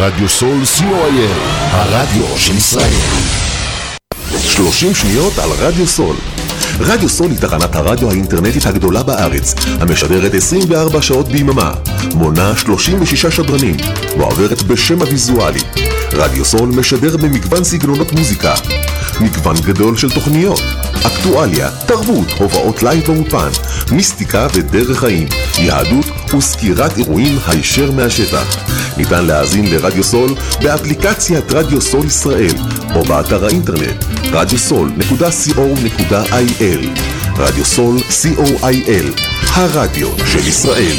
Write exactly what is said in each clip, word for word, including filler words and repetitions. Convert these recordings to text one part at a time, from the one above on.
רדיו סול סי או איי אל, הרדיו של ישראל. שלושים שניות על רדיו סול. רדיו סול היא תחנת הרדיו האינטרנטית הגדולה בארץ, המשדרת עשרים וארבע שעות ביממה, מונה שלושים ושישה שדרנים, ועוברת בשם הוויזואלי. רדיו סול משדר במגוון סגנונות מוזיקה, מגוון גדול של תוכניות, אקטואליה, תרבות, הובאות לייב באופן, מיסטיקה ודרך חיים, יהדות וסקירת אירועים הישר מהשטח. ניתן להאזין לרדיו סול באפליקציית רדיו סול ישראל או באתר האינטרנט רדיו סול נקודה סי או נקודה איי אל. רדיו סול סי או איי אל, הרדיו של ישראל.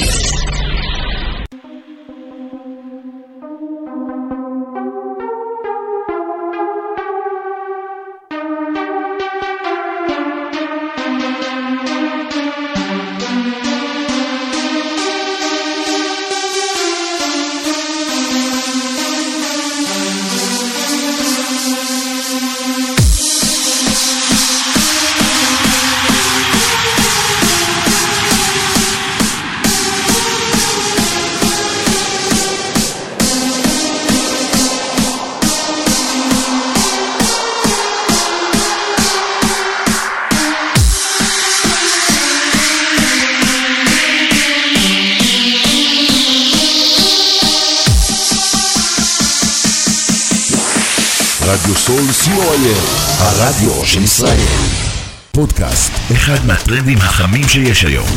רדיו סול סי או איי אל, הרדיו של ישראל. פודקאסט, אחד מהטרנדים החמים שיש היום.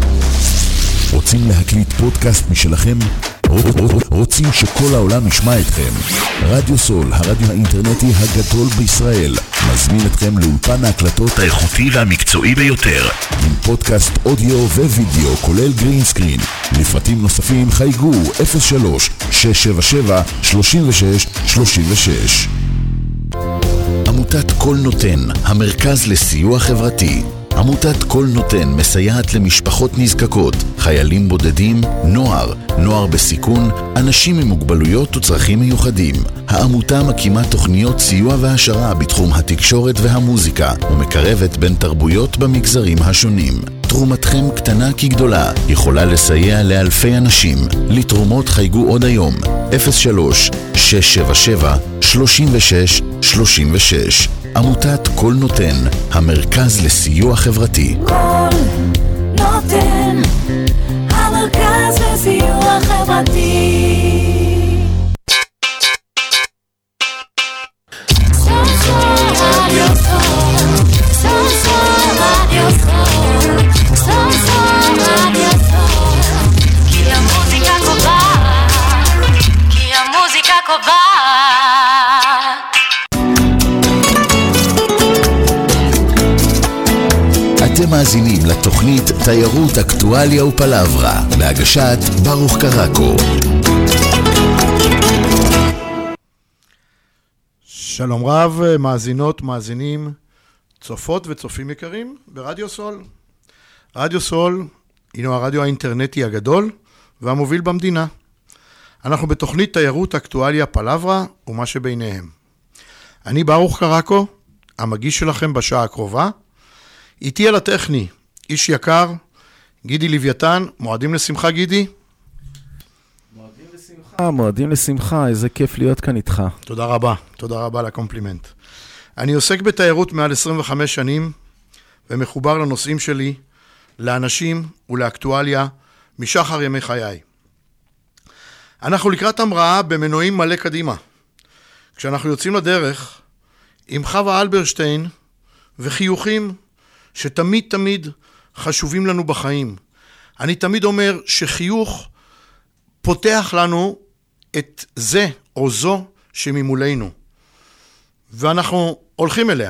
רוצים להקליט פודקאסט משלכם? רוצים שכל העולם ישמע אתכם? רדיו סול, הרדיו האינטרנטי הגדול בישראל, מזמין אתכם לאולפן ההקלטות האיכותי והמקצועי ביותר, עם פודקאסט אודיו ווידאו כולל גרין סקרין. לפרטים נוספים חייגו אפס שלוש שש שבע שבע שלושים ושש שלושים ושש. עמותת כל נותן, המרכז לסיוע חברתי. עמותת כל נותן מסייעת למשפחות נזקקות, חיילים בודדים, נוער, נוער בסיכון, אנשים עם מוגבלויות וצרכים מיוחדים. העמותה מקימה תוכניות סיוע והשרה בתחום התקשורת והמוזיקה, ומקרבת בין תרבויות במגזרים השונים. תרומתכם קטנה כגדולה, יכולה לסייע לאלפי אנשים. לתרומות חייגו עוד היום, אפס שלוש שש שבע שבע שלושים ושש שלושים ושש. עמותת כל נותן, המרכז לסיוע חברתי. כל נותן, המרכז לסיוע חברתי. כי המוזיקה קובעת, כי המוזיקה קובעת. אתם מאזינים לתוכנית תיירות, אקטואליה ופלברה, בהגשת ברוך קרקו. שלום רב, מאזינות, מאזינים, צופות וצופים יקרים ברדיו סול. רדיו סול הינו הרדיו האינטרנטי הגדול והמוביל במדינה. אנחנו בתוכנית תיירות, אקטואליה, פלברה ומה שביניהם. אני ברוך קרקו, המגיש שלכם בשעה הקרובה. איתי על הטכני, איש יקר, גידי לוויתן. מועדים לשמחה, גידי? מועדים לשמחה, מועדים לשמחה, איזה כיף להיות כאן איתך. תודה רבה, תודה רבה לקומפלימנט. אני עוסק בתיירות מעל עשרים וחמש שנים, ומחובר לנושאים שלי, לאנשים ולאקטואליה, משחר ימי חיי. אנחנו לקראת המראה במנועים מלא קדימה. כשאנחנו יוצאים לדרך, עם חווה אלברשטיין וחיוכים, שתמיד תמיד חשובים לנו בחיים. אני תמיד אומר שחיוך פותח לנו את זה או זו שממולנו. ואנחנו הולכים אליה.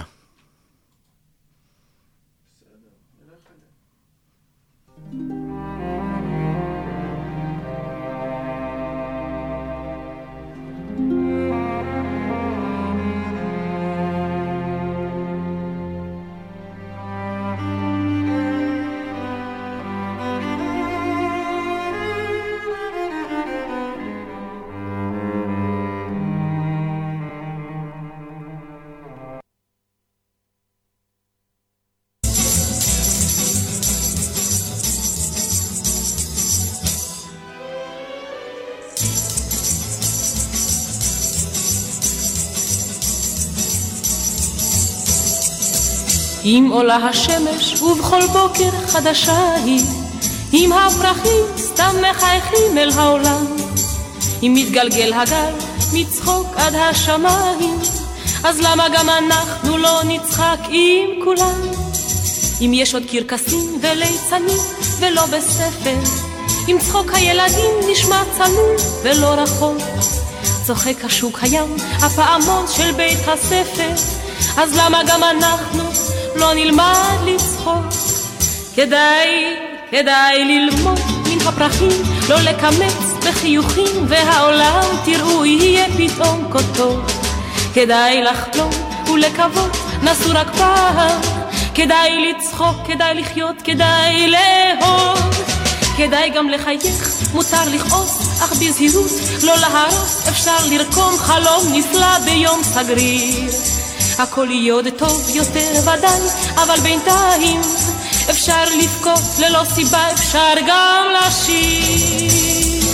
אם עולה השמש ובכל בוקר חדשה היא, אם הפרחים סתם מחייכים אל העולם, אם מתגלגל הגל מצחוק עד השמיים, אז למה גם אנחנו לא נצחק עם כולם? אם יש עוד קרקסים וליצנים ולא בספר, אם צחוק הילדים נשמע צנוע ולא רחוק, צוחק השוק הים, הפעמון של בית הספר, אז למה גם אנחנו לא נלמד לצחוק? כדאי, כדאי ללמוד מן הפרחים, לא לקמץ בחיוכים, והעולם תראו יהיה פתאום כה טוב. כדאי לחלום ולקוות, נסו רק פעם, כדאי לצחוק, כדאי לחיות, כדאי לאהוב, כדאי גם לחייך, מותר לכעוס, אך בזהירות לא להרוס, אפשר לרקום חלום נפלא ביום סגריר. הכל יהיה עוד טוב יותר ודאי, אבל בינתיים אפשר לבכות ללא סיבה, אפשר גם לשיר.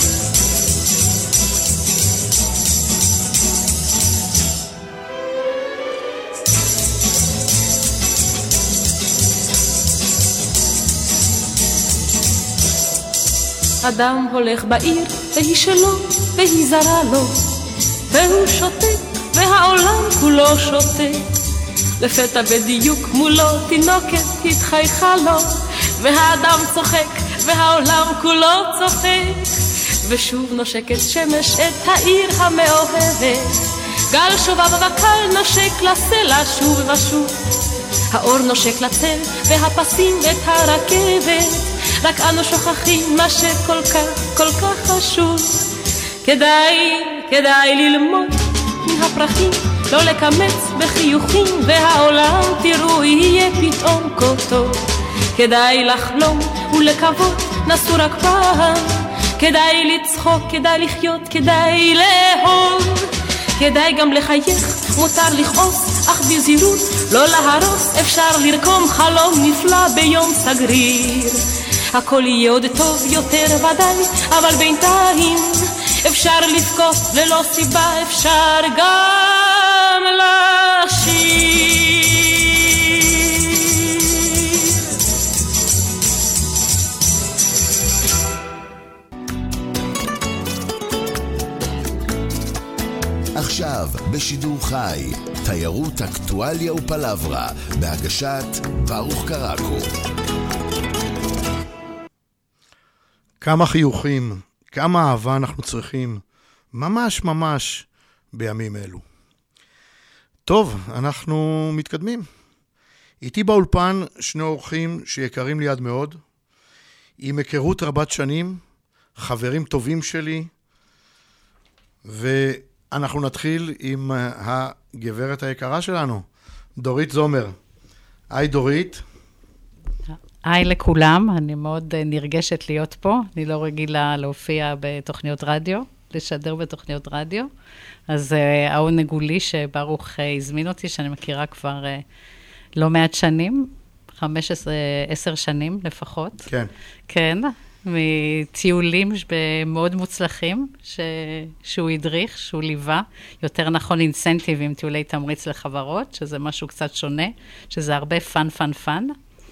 אדם הולך בעיר והיא שלו והיא זרה לו, והוא שותק והעולם כולו שותק. לפתע בדיוק מולו תינוקת התחייכה לו, והאדם צוחק והעולם כולו צוחק. ושוב נושקת שמש את העיר המאוהבת, גל שובב וקל נושק לסלע שוב ושוב, האור נושק לצל והפסים את הרכבת, רק אנו שוכחים מה שכל כך כל כך חשוב. כדאי, כדאי ללמוד מן הפרחים, לא לקמץ בחיוכים, והעולם תראו יהיה פתאום כה טוב. כדאי לחלום ולקוות, נסו רק פעם, כדאי לצחוק, כדאי לחיות, כדאי לאהוב, כדאי גם לחייך, מותר לכעוס, אך בזהירות לא להרוס, אפשר לרקום חלום נפלא ביום סגריר. הכל יהיה עוד טוב יותר ודאי, אבל בינתיים אפשר לבכות ללא סיבה, אפשר גם לשיר. עכשיו בשידור חי, תיירות, אקטואליה ופלברה, בהגשת ברוך קרקו. כמה חיוכים, כמה אהבה אנחנו צריכים, ממש ממש בימים אלו. טוב, אנחנו מתקדמים. איתי באולפן שני אורחים שיקרים לי עד מאוד, עם היכרות רבת שנים, חברים טובים שלי, ואנחנו נתחיל עם הגברת היקרה שלנו, דורית זומר. היי דורית. היי לכולם, אני מאוד נרגשת להיות פה, אני לא רגילה להופיע בתוכניות רדיו, לשדר בתוכניות רדיו, אז העונג הוא לי שברוך הזמין אותי, שאני מכירה כבר לא מעט שנים, חמש עשרה, עשר שנים לפחות. כן. כן, מטיולים מאוד מוצלחים ש... שהוא הדריך, שהוא ליווה, יותר נכון אינסנטיבים, טיולי תמריץ לחברות, שזה משהו קצת שונה, שזה הרבה פן פן פן.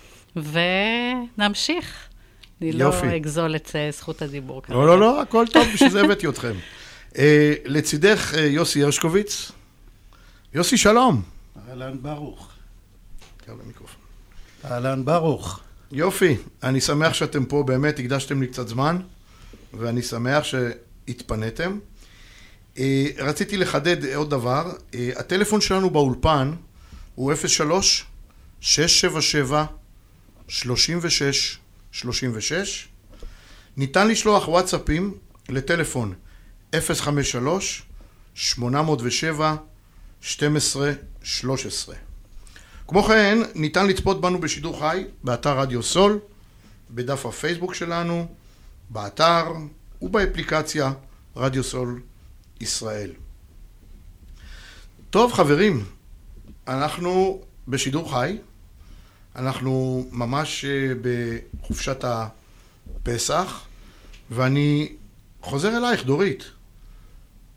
ונמשיך. אני יופי. לא אגזול את זכות הדיבור. לא, לא, לא, הכל טוב, בשביל זה הבאתי אתכם. לצידך יוסי הרשקוביץ. יוסי, שלום. אהלן ברוך. קרב למיקרופון. אהלן ברוך. יופי, אני שמח שאתם פה, באמת הקדשתם לי קצת זמן, ואני שמח שהתפניתם. רציתי לחדד עוד דבר, הטלפון שלנו באולפן הוא אפס שלוש שש שבע שבע שלושים ושש שלושים ושש. ניתן לשלוח וואטסאפים לטלפון אפס חמש שלוש שמונה אפס שבע שתים עשרה שלוש עשרה. כמו כן, ניתן לצפות בנו בשידור חי באתר רדיו סול, בדף הפייסבוק שלנו, באתר ובאפליקציה רדיו סול ישראל. טוב חברים, אנחנו בשידור חי, אנחנו ממש בחופשת הפסח, ואני חוזר אלייך דורית.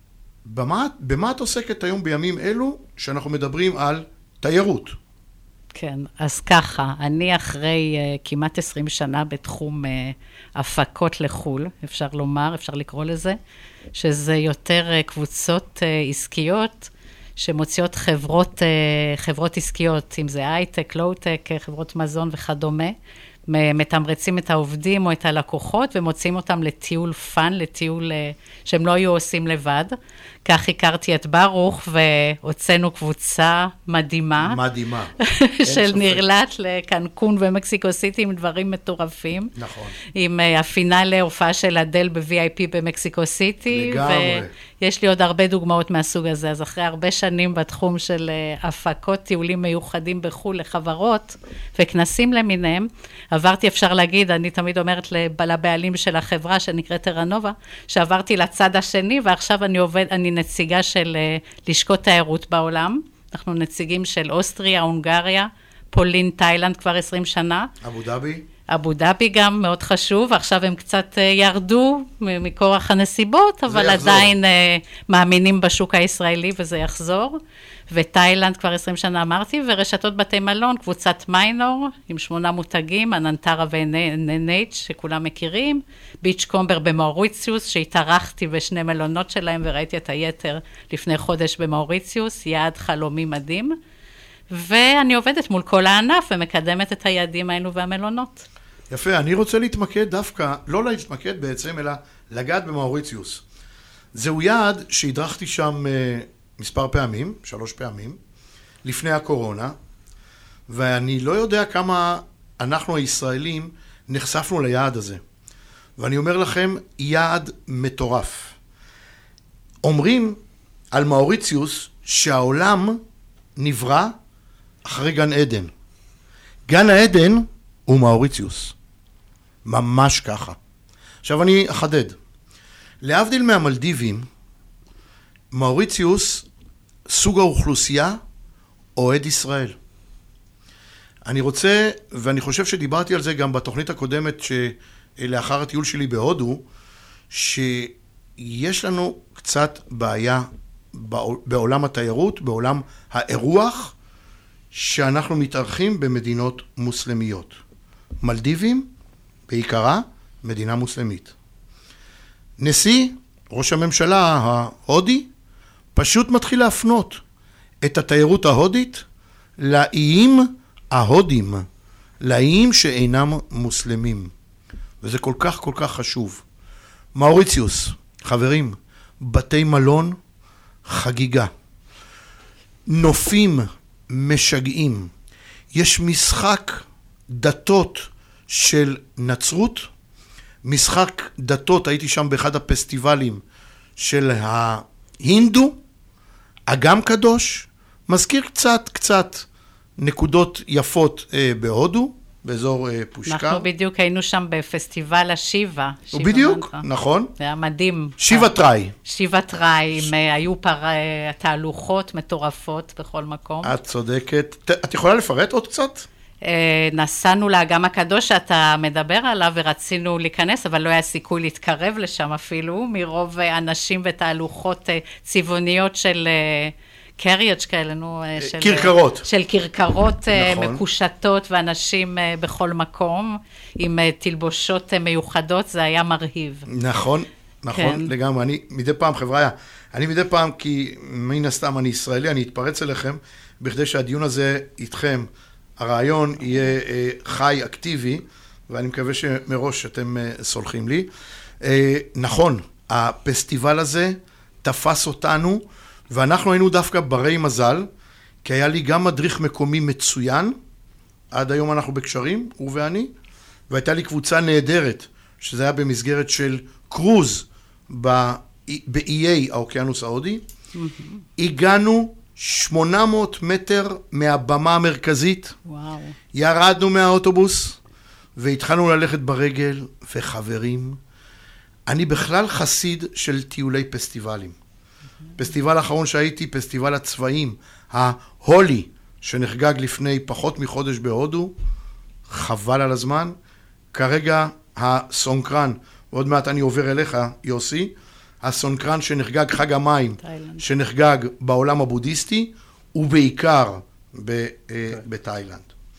במה, במה את עוסקת היום בימים אלו שאנחנו מדברים על תיירות? כן, אז ככה, אני אחרי uh, כמעט עשרים שנה בתחום uh, הפקות לחול, אפשר לומר, אפשר לקרוא לזה, שזה יותר uh, קבוצות uh, עסקיות, שמוציאות חברות, uh, חברות עסקיות, אם זה הייטק, לואו-טק, חברות מזון וכדומה, מתמרצים את העובדים או את הלקוחות, ומוציאים אותם לטיול פן, לטיול שהם לא היו עושים לבד. כך הכרתי את ברוך, והוצאנו קבוצה מדהימה. מדהימה. של נרלט לקנקון ומקסיקו סיטי, עם דברים מטורפים. נכון. עם הפינאלה, הופעה של אדל ב-וי איי פי במקסיקו סיטי. לגמרי. ויש לי עוד הרבה דוגמאות מהסוג הזה. אז אחרי הרבה שנים בתחום של הפקות טיולים מיוחדים בחול לחברות, וכנסים למיניהם, עברתי, אפשר להגיד, אני תמיד אומרת לבעלים של החברה שנקראת טרנובה, שעברתי לצד השני, ועכשיו אני עובד, אני נציגה של לשכות תיירות בעולם. אנחנו נציגים של אוסטריה, הונגריה, פולין, תאילנד כבר עשרים שנה. אבו דאבי? אבו דאבי גם מאוד חשוב, עכשיו הם קצת ירדו מכורח הנסיבות, אבל עדיין מאמינים בשוק הישראלי וזה יחזור. ותאילנד כבר עשרים שנה אמרתי, ורשתות בתי מלון, קבוצת מיינור, עם שמונה מותגים, אננטרה וננייץ' שכולם מכירים, ביץ' קומבר במאוריציוס, שהתארחתי בשני מלונות שלהם, וראיתי את היתר לפני חודש במאוריציוס, יעד חלומי מדהים, ואני עובדת מול כל הענף, ומקדמת את היעדים האלו והמלונות. יפה, אני רוצה להתמקד דווקא, לא להתמקד בעצם, אלא לגעת במאוריציוס. זהו יעד שהדרכתי שם מספר פעמים, שלוש פעמים, לפני הקורונה, ואני לא יודע כמה אנחנו הישראלים נחשפנו ליעד הזה. ואני אומר לכם, יעד מטורף. אומרים על מאוריציוס שהעולם נברא אחרי גן עדן. גן העדן הוא מאוריציוס. ממש ככה. עכשיו אני אחדד. להבדיל מהמלדיבים, מאוריציוס, סוג האוכלוסייה, אוהד ישראל. אני רוצה, ואני חושב שדיברתי על זה גם בתוכנית הקודמת שלאחר הטיול שלי בהודו, שיש לנו קצת בעיה בעולם התיירות, בעולם האירוח, שאנחנו מתארחים במדינות מוסלמיות. מלדיבים, בעיקרה, מדינה מוסלמית. נשיא, ראש הממשלה ההודי, פשוט מתחיל להפנות את התיירות ההודית לאיים ההודים, לאיים שאינם מוסלמים. וזה כל כך כל כך חשוב. מאוריציוס, חברים, בתי מלון, חגיגה. נופים משגעים. יש משחק דתות של נצרות, משחק דתות, הייתי שם באחד הפסטיבלים של ההינדו, אגם קדוש, מזכיר קצת קצת נקודות יפות אה, בהודו, באזור אה, פושקר. אנחנו בדיוק היינו שם בפסטיבל השיבה. בדיוק, מנטרה. נכון. זה היה מדהים. שיבה טראי. שיבה טראי, ש... היו פר... תהלוכות מטורפות בכל מקום. את צודקת. ת, את יכולה לפרט עוד קצת? נסענו לאגם הקדוש שאתה מדבר עליו, ורצינו להיכנס, אבל לא היה סיכוי להתקרב לשם אפילו, מרוב אנשים ותהלוכות צבעוניות של קריאץ' כאלה, נו, של קרקרות. של קרקרות נכון. מקושטות, ואנשים בכל מקום, עם תלבושות מיוחדות, זה היה מרהיב. נכון, נכון, כן. לגמרי. אני מדי פעם, חבריה, אני מדי פעם, כי מן הסתם אני ישראלי, אני אתפרץ אליכם, בכדי שהדיון הזה איתכם, הרעיון יהיה אה, חי, אקטיבי, ואני מקווה שמראש אתם אה, סולחים לי. אה, נכון, הפסטיבל הזה תפס אותנו, ואנחנו היינו דווקא ברי מזל, כי היה לי גם מדריך מקומי מצוין, עד היום אנחנו בקשרים, הוא ואני, והייתה לי קבוצה נהדרת, שזה היה במסגרת של קרוז באיי האוקיינוס ההודי. הגענו שמונה מאות מטר מהבמה המרכזית, וואו. ירדנו מהאוטובוס, והתחלנו ללכת ברגל, וחברים, אני בכלל חסיד של טיולי פסטיבלים. פסטיבל האחרון שהייתי, פסטיבל הצבעים, ההולי, שנחגג לפני פחות מחודש בהודו, חבל על הזמן. כרגע הסונקרן, ועוד מעט אני עובר אליך, יוסי, הסונקרן שנחגג חג המים, שנחגג בעולם הבודהיסטי, ובעיקר בתאילנד.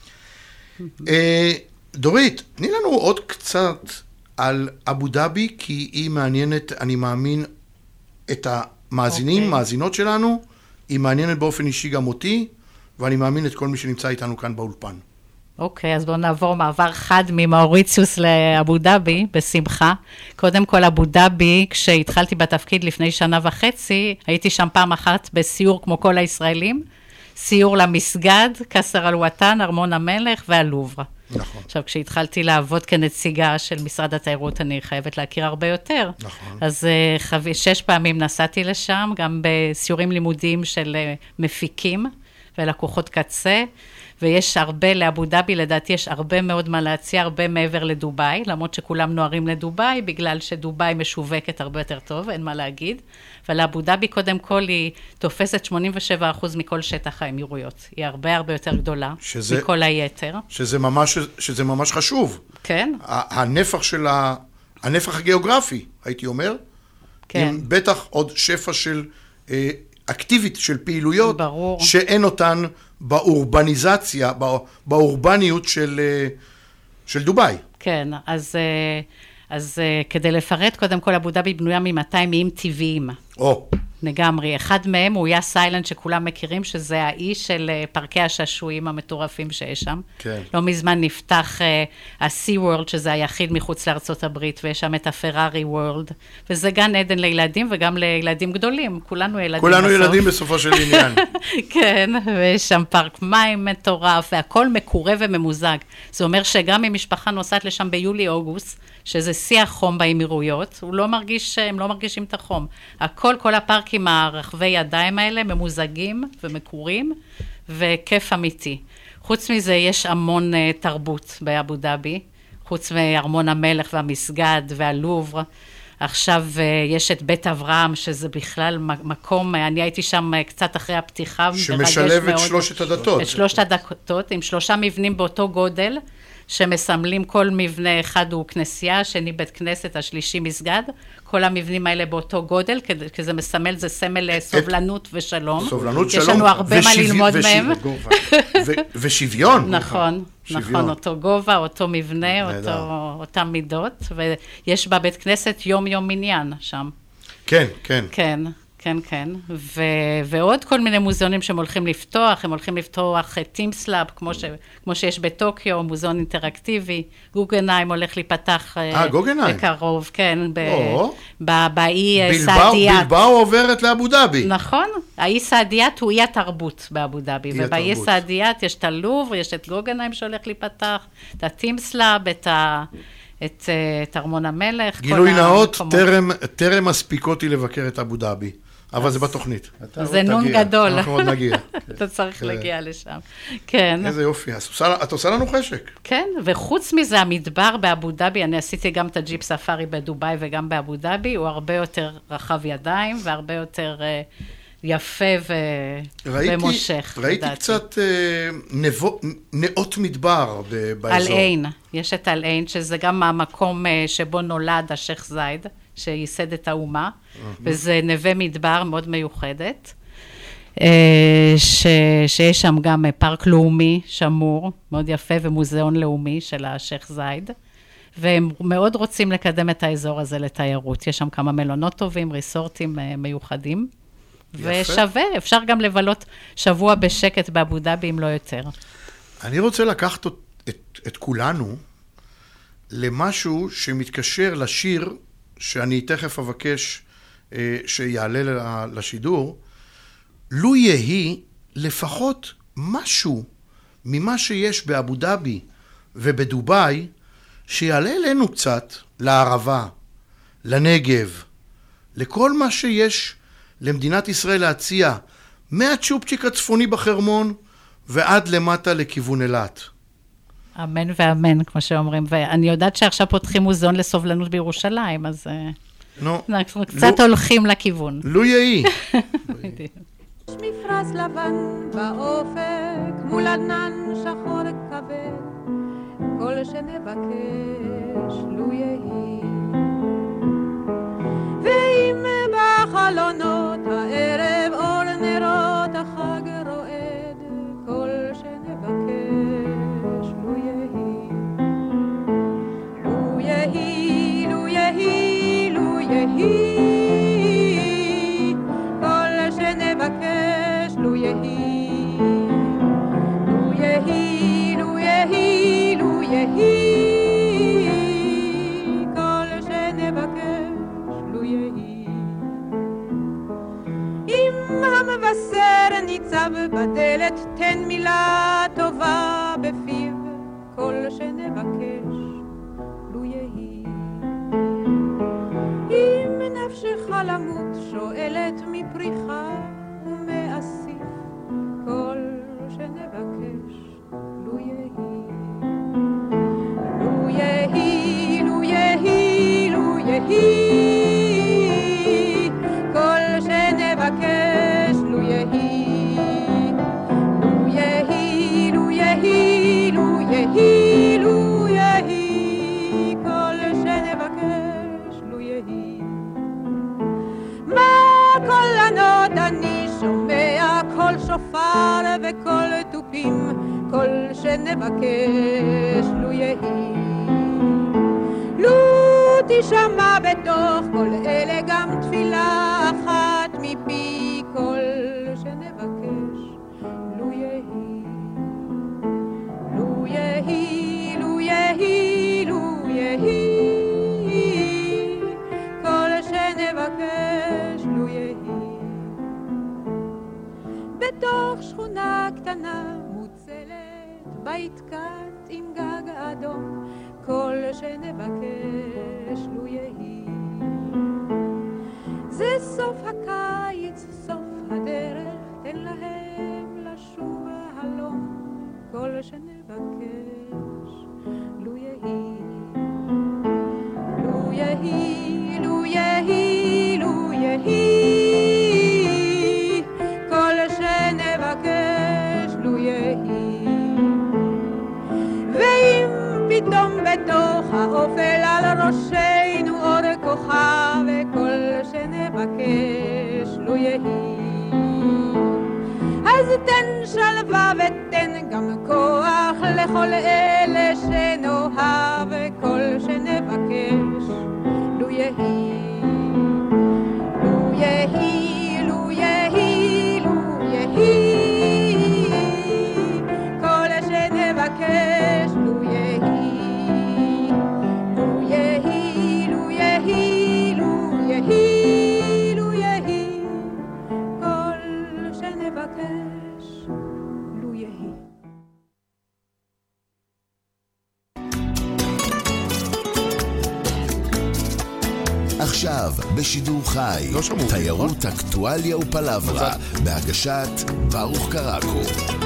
דורית, תני לנו עוד קצת על אבו דאבי, כי היא מעניינת, אני מאמין, את המאזינים, מאזינות שלנו, היא מעניינת באופן אישי גם אותי, ואני מאמין את כל מי שנמצא איתנו כאן באולפן. אוקיי, אז בואו נעבור מעבר חד ממאוריציוס לאבו דאבי, בשמחה. קודם כל, אבו דאבי, כשהתחלתי בתפקיד לפני שנה וחצי, הייתי שם פעם אחת בסיור כמו כל הישראלים, סיור למסגד, קסר אל-וטן, ארמון המלך והלובר. נכון. עכשיו, כשהתחלתי לעבוד כנציגה של משרד התיירות, אני חייבת להכיר הרבה יותר. נכון. אז חו... שש פעמים נסעתי לשם, גם בסיורים לימודיים של מפיקים ולקוחות קצה, ויש הרבה לאבו דאבי, לדעתי יש הרבה מאוד מה להציע, הרבה מעבר לדוביי, למרות שכולם נוערים לדוביי, בגלל שדוביי משווקת הרבה יותר טוב, אין מה להגיד. אבל אבו דאבי קודם כל היא תופסת שמונים ושבעה אחוז מכל שטח האמירויות. היא הרבה הרבה יותר גדולה שזה, מכל היתר. שזה ממש, שזה ממש חשוב. כן. הנפח של ה, הנפח הגיאוגרפי, הייתי אומר. כן. עם בטח עוד שפע של אה, אקטיבית של פעילויות. ברור. שאין אותן באורבניזציה, באורבניות של, של דוביי. כן, אז, אז כדי לפרט, קודם כל, אבו דאבי בנויה מ-מאתיים איים טבעיים. או. לגמרי. אחד מהם הוא יאס איילנד שכולם מכירים, שזה האי של פארקי השעשועים המטורפים שיש שם. כן. לא מזמן נפתח ה-Sea World, שזה היחיד מחוץ לארצות הברית, ויש שם את הפרארי וורלד, וזה גן עדן לילדים וגם לילדים גדולים. כולנו ילדים כולנו בסוף. ילדים בסופו של עניין. כן, ויש שם פארק מים מטורף, והכל מקורה וממוזג. זה אומר שגם אם משפחה נוסעת לשם ביולי-אוגוסט, שזה שיא החום באמירויות, הוא לא מרגיש, הם לא מרגישים את החום. הכל, כל הפארקים הרחבי ידיים האלה, ממוזגים ומקורים, וכיף אמיתי. חוץ מזה, יש המון uh, תרבות באבו דאבי, חוץ מארמון המלך והמסגד והלובר. עכשיו uh, יש את בית אברהם, שזה בכלל מקום, אני הייתי שם uh, קצת אחרי הפתיחה, שמשלב את שלושת הדתות. את שלושת הדתות, עם שלושה מבנים באותו גודל, שמסמלים כל מבנה, אחד הוא כנסייה, השני בית כנסת, השלישי מסגד, כל המבנים האלה באותו גודל, כי זה מסמל, זה סמל סובלנות ושלום. סובלנות, שלום. יש לנו הרבה מה ללמוד מהם. ושוויון. נכון, נכון, אותו גובה, אותו מבנה, אותם מידות, ויש בבית כנסת יום יום מניין שם. כן, כן. כן. כן, כן, ו- ועוד כל מיני מוזיאונים שהם הולכים לפתוח, הם הולכים לפתוח טימסלאב, כמו, ש- כמו שיש בטוקיו, מוזיאון אינטראקטיבי, גוגנהיים הולך להיפתח אה, גוגנהיים. בקרוב, כן, או. ב- באי בלבאו, סעדיית. בלבאו עוברת לאבו דאבי. נכון, האי סעדיית הוא אי התרבות באבו דאבי, ובאי התרבות. סעדיית יש את הלובר, יש את גוגנהיים שהולך להיפתח, את הטימסלאב, את ה... את, את ארמון המלך. גילוי נאות, טרם, טרם מספיקותי לבקר את אבו דאבי. אבל זה בתוכנית. זה נון גדול. אנחנו עוד נגיע. אתה צריך להגיע לשם. כן. איזה יופי. את עושה לנו חשק. כן, וחוץ מזה, המדבר באבו דאבי, אני עשיתי גם את הג'יפ ספארי בדוביי וגם באבו דאבי, הוא הרבה יותר רחב ידיים והרבה יותר יפה ומושך. ראיתי קצת נאות מדבר באזור. אל-עין, יש את אל-עין, שזה גם המקום שבו נולד השייח זייד, שייסד את האומה, וזה נווה מדבר מאוד מיוחדת, ש, שיש שם גם פארק לאומי שמור, מאוד יפה, ומוזיאון לאומי של השייח זייד, והם מאוד רוצים לקדם את האזור הזה לתיירות. יש שם כמה מלונות טובים, ריסורטים מיוחדים, יפה. ושווה, אפשר גם לבלות שבוע בשקט באבו דאבי, אם לא יותר. אני רוצה לקחת את, את, את כולנו למשהו שמתקשר לשיר, שאני תכף אבקש אה, שיעלה לשידור, לו יהי לפחות משהו ממה שיש באבו דאבי ובדוביי, שיעלה אלינו קצת לערבה, לנגב, לכל מה שיש למדינת ישראל להציע, מהצ'ופצ'יק הצפוני בחרמון ועד למטה לכיוון אילת. אמן ואמן, כמו שאומרים, ואני יודעת שעכשיו פותחים מוזיאון לסובלנות בירושלים, אז אנחנו קצת הולכים לכיוון. לו יהי. יש מפרש לבן באופק, מול ענן שחור כבד, כל שנבקש לו יהי. ואם בחלונות הערב אור נרות החג רועד, כל יהי, כל שנבקש לו יהי. אם המבשר ניצב בדלת, תן מילה טובה בפיו, כל שנבקש לו יהי. אם נפשך למות שואלת מפריחה ומאסיף, כל שנבקש לו יהי. לו יהי, לו יהי, לו יהי, כל שנבקש לו יהי. לו יהי, לו יהי, לו יהי, לו יהי, כל שנבקש לו יהי. מה קולנות אני שומע, קול שופר וקול תופים, כל שנבקש לו יהי. לו תשמע בתוך כל אלה גם תפילה אחת מפי, כל שנבקש לו יהי. לו יהי, לו יהי, לו יהי, כל שנבקש לו יהי. בתוך שכונה קטנה מוצלת, בית קט עם גג אדום, כל שנבקש לו יהי. זה סוף הקיץ, סוף הדרך, תן להם לשוב הלום, כל שנבקש לו יהי. לו יהי, לו יהי, לו יהי, כל שנבקש לו יהי. ואם פתאום בתוך האופל על ראשנו אור כוכב, כל שנבקש לו יהי. אז תן שלווה ותן גם כוח לכל אלה שנאהב, כל שנבקש לו יהי. לו יהי, לו יהי, לו יהי, כל שנבקש לו יהי. לו יהי, לו יהי, לו יהי, לו יהי, כל שנבקש לו יהי. עכשיו, בשידור חי, לא שמעו, תיירות, אקטואליה ופלברה, בהגשת ברוך קרקו.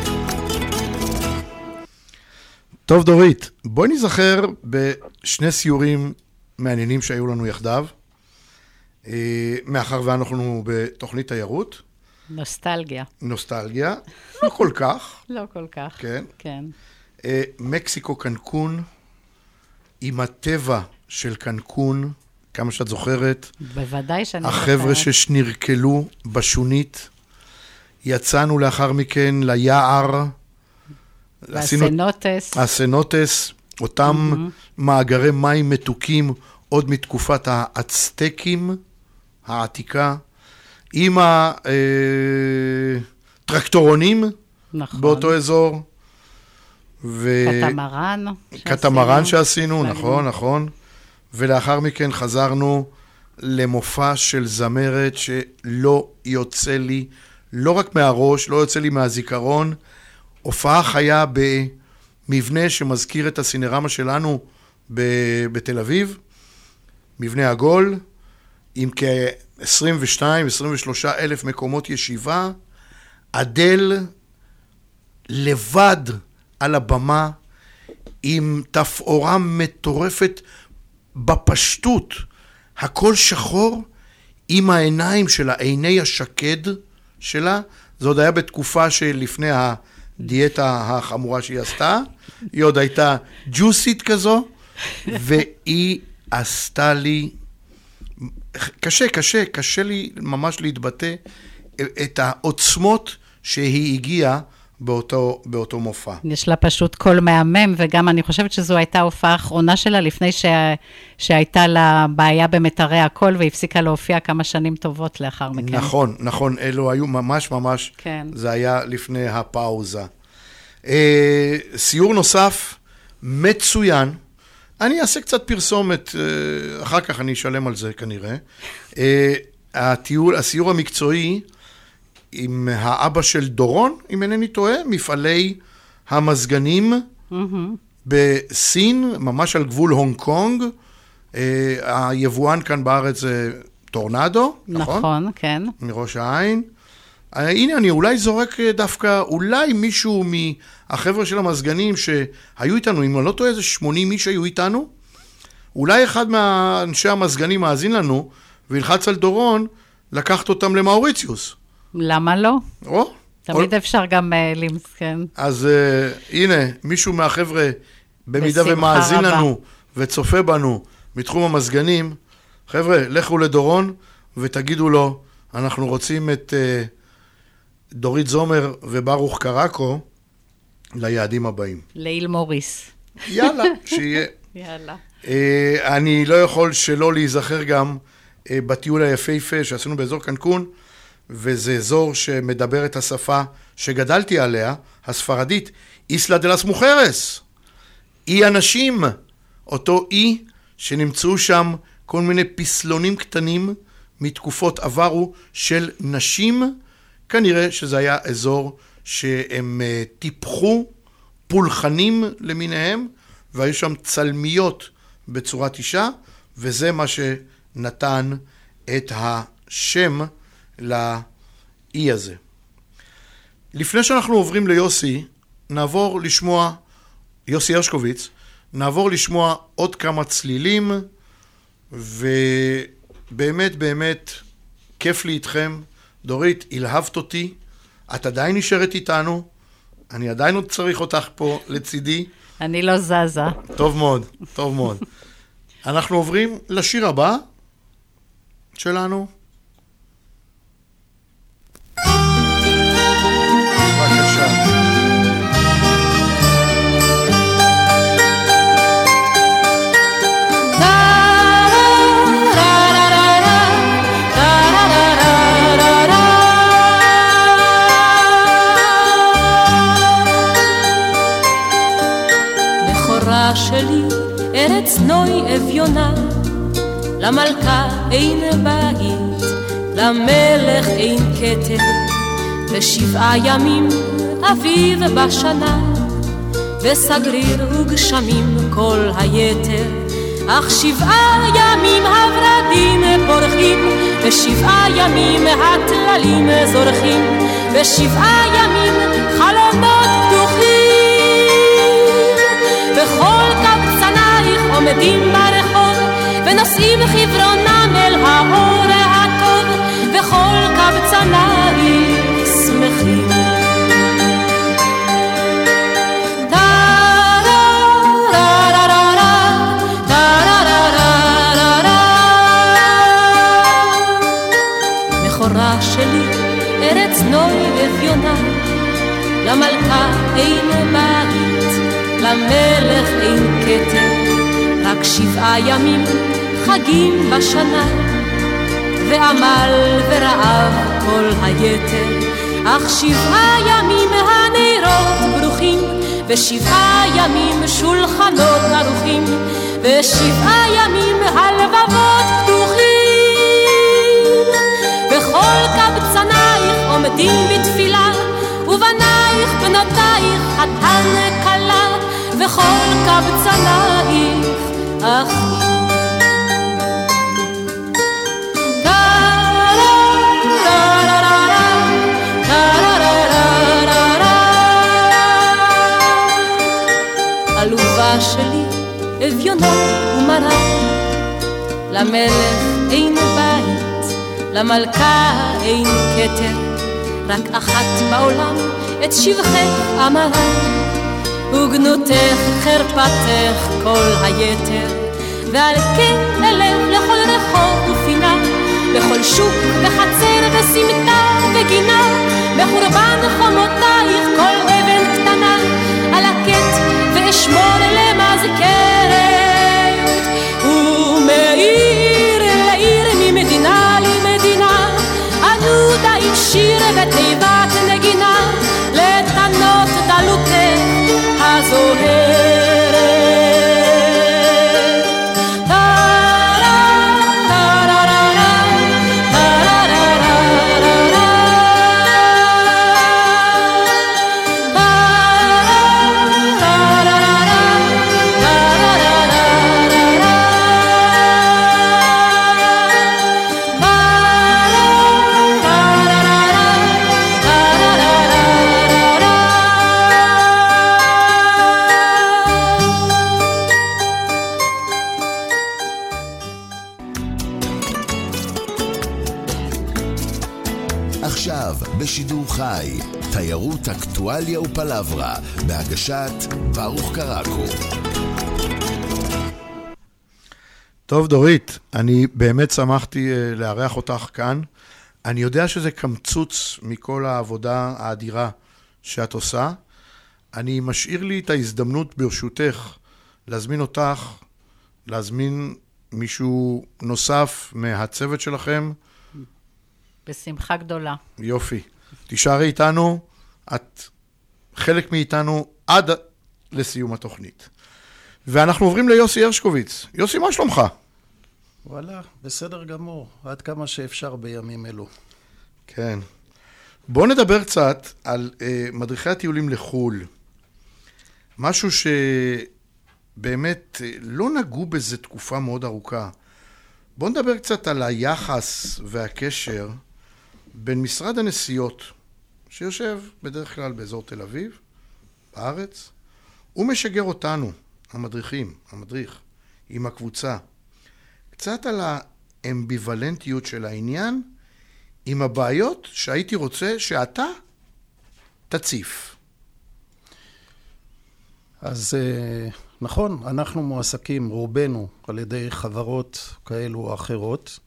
טוב דורית, בואי נזכר בשני סיורים מעניינים שהיו לנו יחדיו, אה, מאחר ואנחנו בתוכנית תיירות. נוסטלגיה. נוסטלגיה, לא כל כך. לא כל כך. כן. כן. אה, מקסיקו קנקון, עם הטבע של קנקון, כמה שאת זוכרת. בוודאי שאני זוכרת. החבר'ה שנרקלו בשונית. יצאנו לאחר מכן ליער. והסנוטס. הסנוטס, אותם mm-hmm. מאגרי מים מתוקים עוד מתקופת האצטקים העתיקה, עם הטרקטורונים נכון. באותו אזור. ו... קטמרן. קטמרן שעשינו, נכון, נכון. ולאחר מכן חזרנו למופע של זמרת שלא יוצא לי, לא רק מהראש, לא יוצא לי מהזיכרון, הופעה חיה במבנה שמזכיר את הסינרמה שלנו בתל אביב, מבנה עגול, עם כ-עשרים ושתיים עשרים ושלושה אלף מקומות ישיבה, אדל לבד על הבמה, עם תפאורה מטורפת בפשטות, הכל שחור, עם העיניים שלה, עיני השקד שלה, זה עוד היה בתקופה שלפני הדיאטה החמורה שהיא עשתה, היא עוד הייתה ג'וסית כזו, והיא עשתה לי, קשה, קשה, קשה לי ממש להתבטא, את העוצמות שהיא הגיעה באותו, באותו מופע. יש לה פשוט קול מהמם, וגם אני חושבת שזו הייתה ההופעה האחרונה שלה, לפני ש... שהייתה לה בעיה במתרי הקול, והפסיקה להופיע כמה שנים טובות לאחר מכן. נכון, נכון, אלו היו ממש ממש, כן. זה היה לפני הפאוזה. אה, סיור נוסף מצוין. אני אעשה קצת פרסומת, אחר כך אני אשלם על זה כנראה. הטיול, הסיור המקצועי עם האבא של דורון, אם אינני טועה, מפעלי המזגנים mm-hmm. בסין, ממש על גבול הונג קונג. היבואן כאן בארץ זה טורנדו, נכון? נכון, כן. מראש העין. הנה, אני אולי זורק דווקא, אולי מישהו מהחבר'ה של המזגנים שהיו איתנו, אם אני לא טועה, איזה שמונים איש היו איתנו, אולי אחד מהאנשי המזגנים מאזין לנו, וילחץ על דורון, לקחת אותם למאוריציוס. למה לא? או? תמיד או... אפשר גם uh, למסכן. אז uh, הנה, מישהו מהחבר'ה, במידה ומאזין רבה. לנו, וצופה בנו, מתחום המזגנים, חבר'ה, לכו לדורון, ותגידו לו, אנחנו רוצים את... Uh, דורית זומר וברוך קרקו ליעדים הבאים. ליל מוריס. יאללה, שיהיה. יאללה. אני לא יכול שלא להיזכר גם בטיול היפהפה שעשינו באזור קנקון, וזה אזור שמדבר את השפה שגדלתי עליה, הספרדית, איסלה דה לס מוחרס. אי אנשים, אותו אי שנמצאו שם כל מיני פסלונים קטנים מתקופות עברו של נשים, כנראה שזה היה אזור שהם טיפחו פולחנים למיניהם, והיו שם צלמיות בצורת אישה, וזה מה שנתן את השם לאי הזה. לפני שאנחנו עוברים ליוסי, נעבור לשמוע, יוסי הרשקוביץ, נעבור לשמוע עוד כמה צלילים, ובאמת באמת כיף לי איתכם. דורית, הלהבת אותי, את עדיין נשארת איתנו, אני עדיין עוד צריך אותך פה לצידי. אני לא זזה. טוב מאוד, טוב מאוד. אנחנו עוברים לשיר הבא שלנו. בבקשה. שלי ארץ נוי אביונה, למלכה אין בית, למלך אין כתר, ושבעה ימים אביב בשנה, וסגריר וגשמים כל היתר, אך שבעה ימים הורדים פורחים, ושבעה ימים הטללים זורחים, ושבעה ימים חלומות פתוחים, וכל קבצנייך עומדים ברחוב, ונושאים חברונם אל האור הטוב, וכל קבצנייך שמחים. מכורה שלי ארץ נוי אביונה, למלכה אין בית, למלך אין כתר, רק שבעה ימים חגים בשנה, ועמל ורעב כל היתר, אך שבעה ימים הנרות ברוכים, ושבעה ימים שולחנות ערוכים, ושבעה ימים הלבבות פתוחים, וכל קבצנייך עומדים בתפילה, ובנייך בנותייך חתן כלה, וכל קבצנייך אחים. עלובה שלי אביונה ומרה, למלך אין בית, למלכה אין כתר, רק אחת בעולם את שבחך אמרה, וגנותך חרפתך כל היתר, ועל כן אלך לכל רחוב ופינה, לכל שוק וחצר וסמטה וגינה, בחורבן חומותייך כל אבן קטנה, על הקט ואשמור למזכרת, ומעיר לעיר ממדינה למדינה, ענודה עם שיר ותיבת נגינה, לתנות דלותך הזוהרת. בשידור חי, תיירות, אקטואליה ופלברה, בהגשת ברוך קרקו. טוב דורית, אני באמת שמחתי לארח אותך כאן. אני יודע שזה קמצוץ מכל העבודה האדירה שאת עושה. אני משאיר לי את ההזדמנות ברשותך להזמין אותך, להזמין מישהו נוסף מהצוות שלכם. בשמחה גדולה. יופי. תישארי איתנו, את חלק מאיתנו עד לסיום התוכנית. ואנחנו עוברים ליוסי הרשקוביץ. יוסי, מה שלומך? וואלה, בסדר גמור, עד כמה שאפשר בימים אלו. כן. בואו נדבר קצת על אה, מדריכי הטיולים לחול. משהו שבאמת אה, לא נגעו בזה תקופה מאוד ארוכה. בואו נדבר קצת על היחס והקשר בין משרד הנסיעות, שיושב בדרך כלל באזור תל אביב, בארץ, ומשגר אותנו, המדריכים, המדריך, עם הקבוצה. קצת על האמביוולנטיות של העניין, עם הבעיות שהייתי רוצה שאתה תציף. אז נכון, אנחנו מועסקים רובנו על ידי חברות כאלו או אחרות,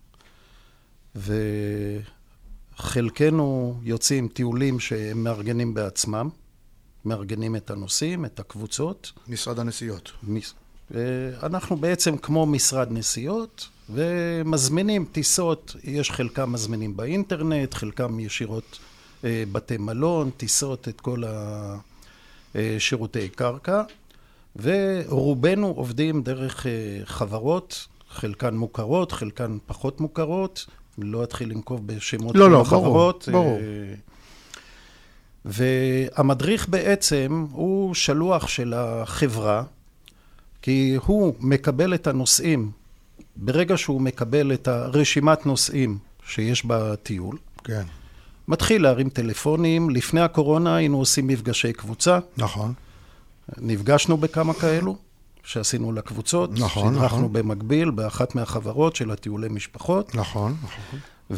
וחלקנו יוצאים טיולים שהם מארגנים בעצמם, מארגנים את הנושאים, את הקבוצות. משרד הנסיעות. אנחנו בעצם כמו משרד נסיעות, ומזמינים טיסות, יש חלקם מזמינים באינטרנט, חלקם ישירות בתי מלון, טיסות את כל השירותי קרקע, ורובנו עובדים דרך חברות, חלקן מוכרות, חלקן פחות מוכרות, לא אתחיל לנקוב בשמות לא, לא, חברות. ברור, ברור. והמדריך בעצם הוא שלוח של החברה, כי הוא מקבל את הנושאים, ברגע שהוא מקבל את הרשימת נושאים שיש בטיול, כן. מתחיל להרים טלפונים. לפני הקורונה היינו עושים מפגשי קבוצה. נכון. נפגשנו בכמה כאלו שעשינו לקבוצות. נכון, שדרכנו נכון. במקביל באחת מהחברות של הטיולי משפחות. נכון, נכון.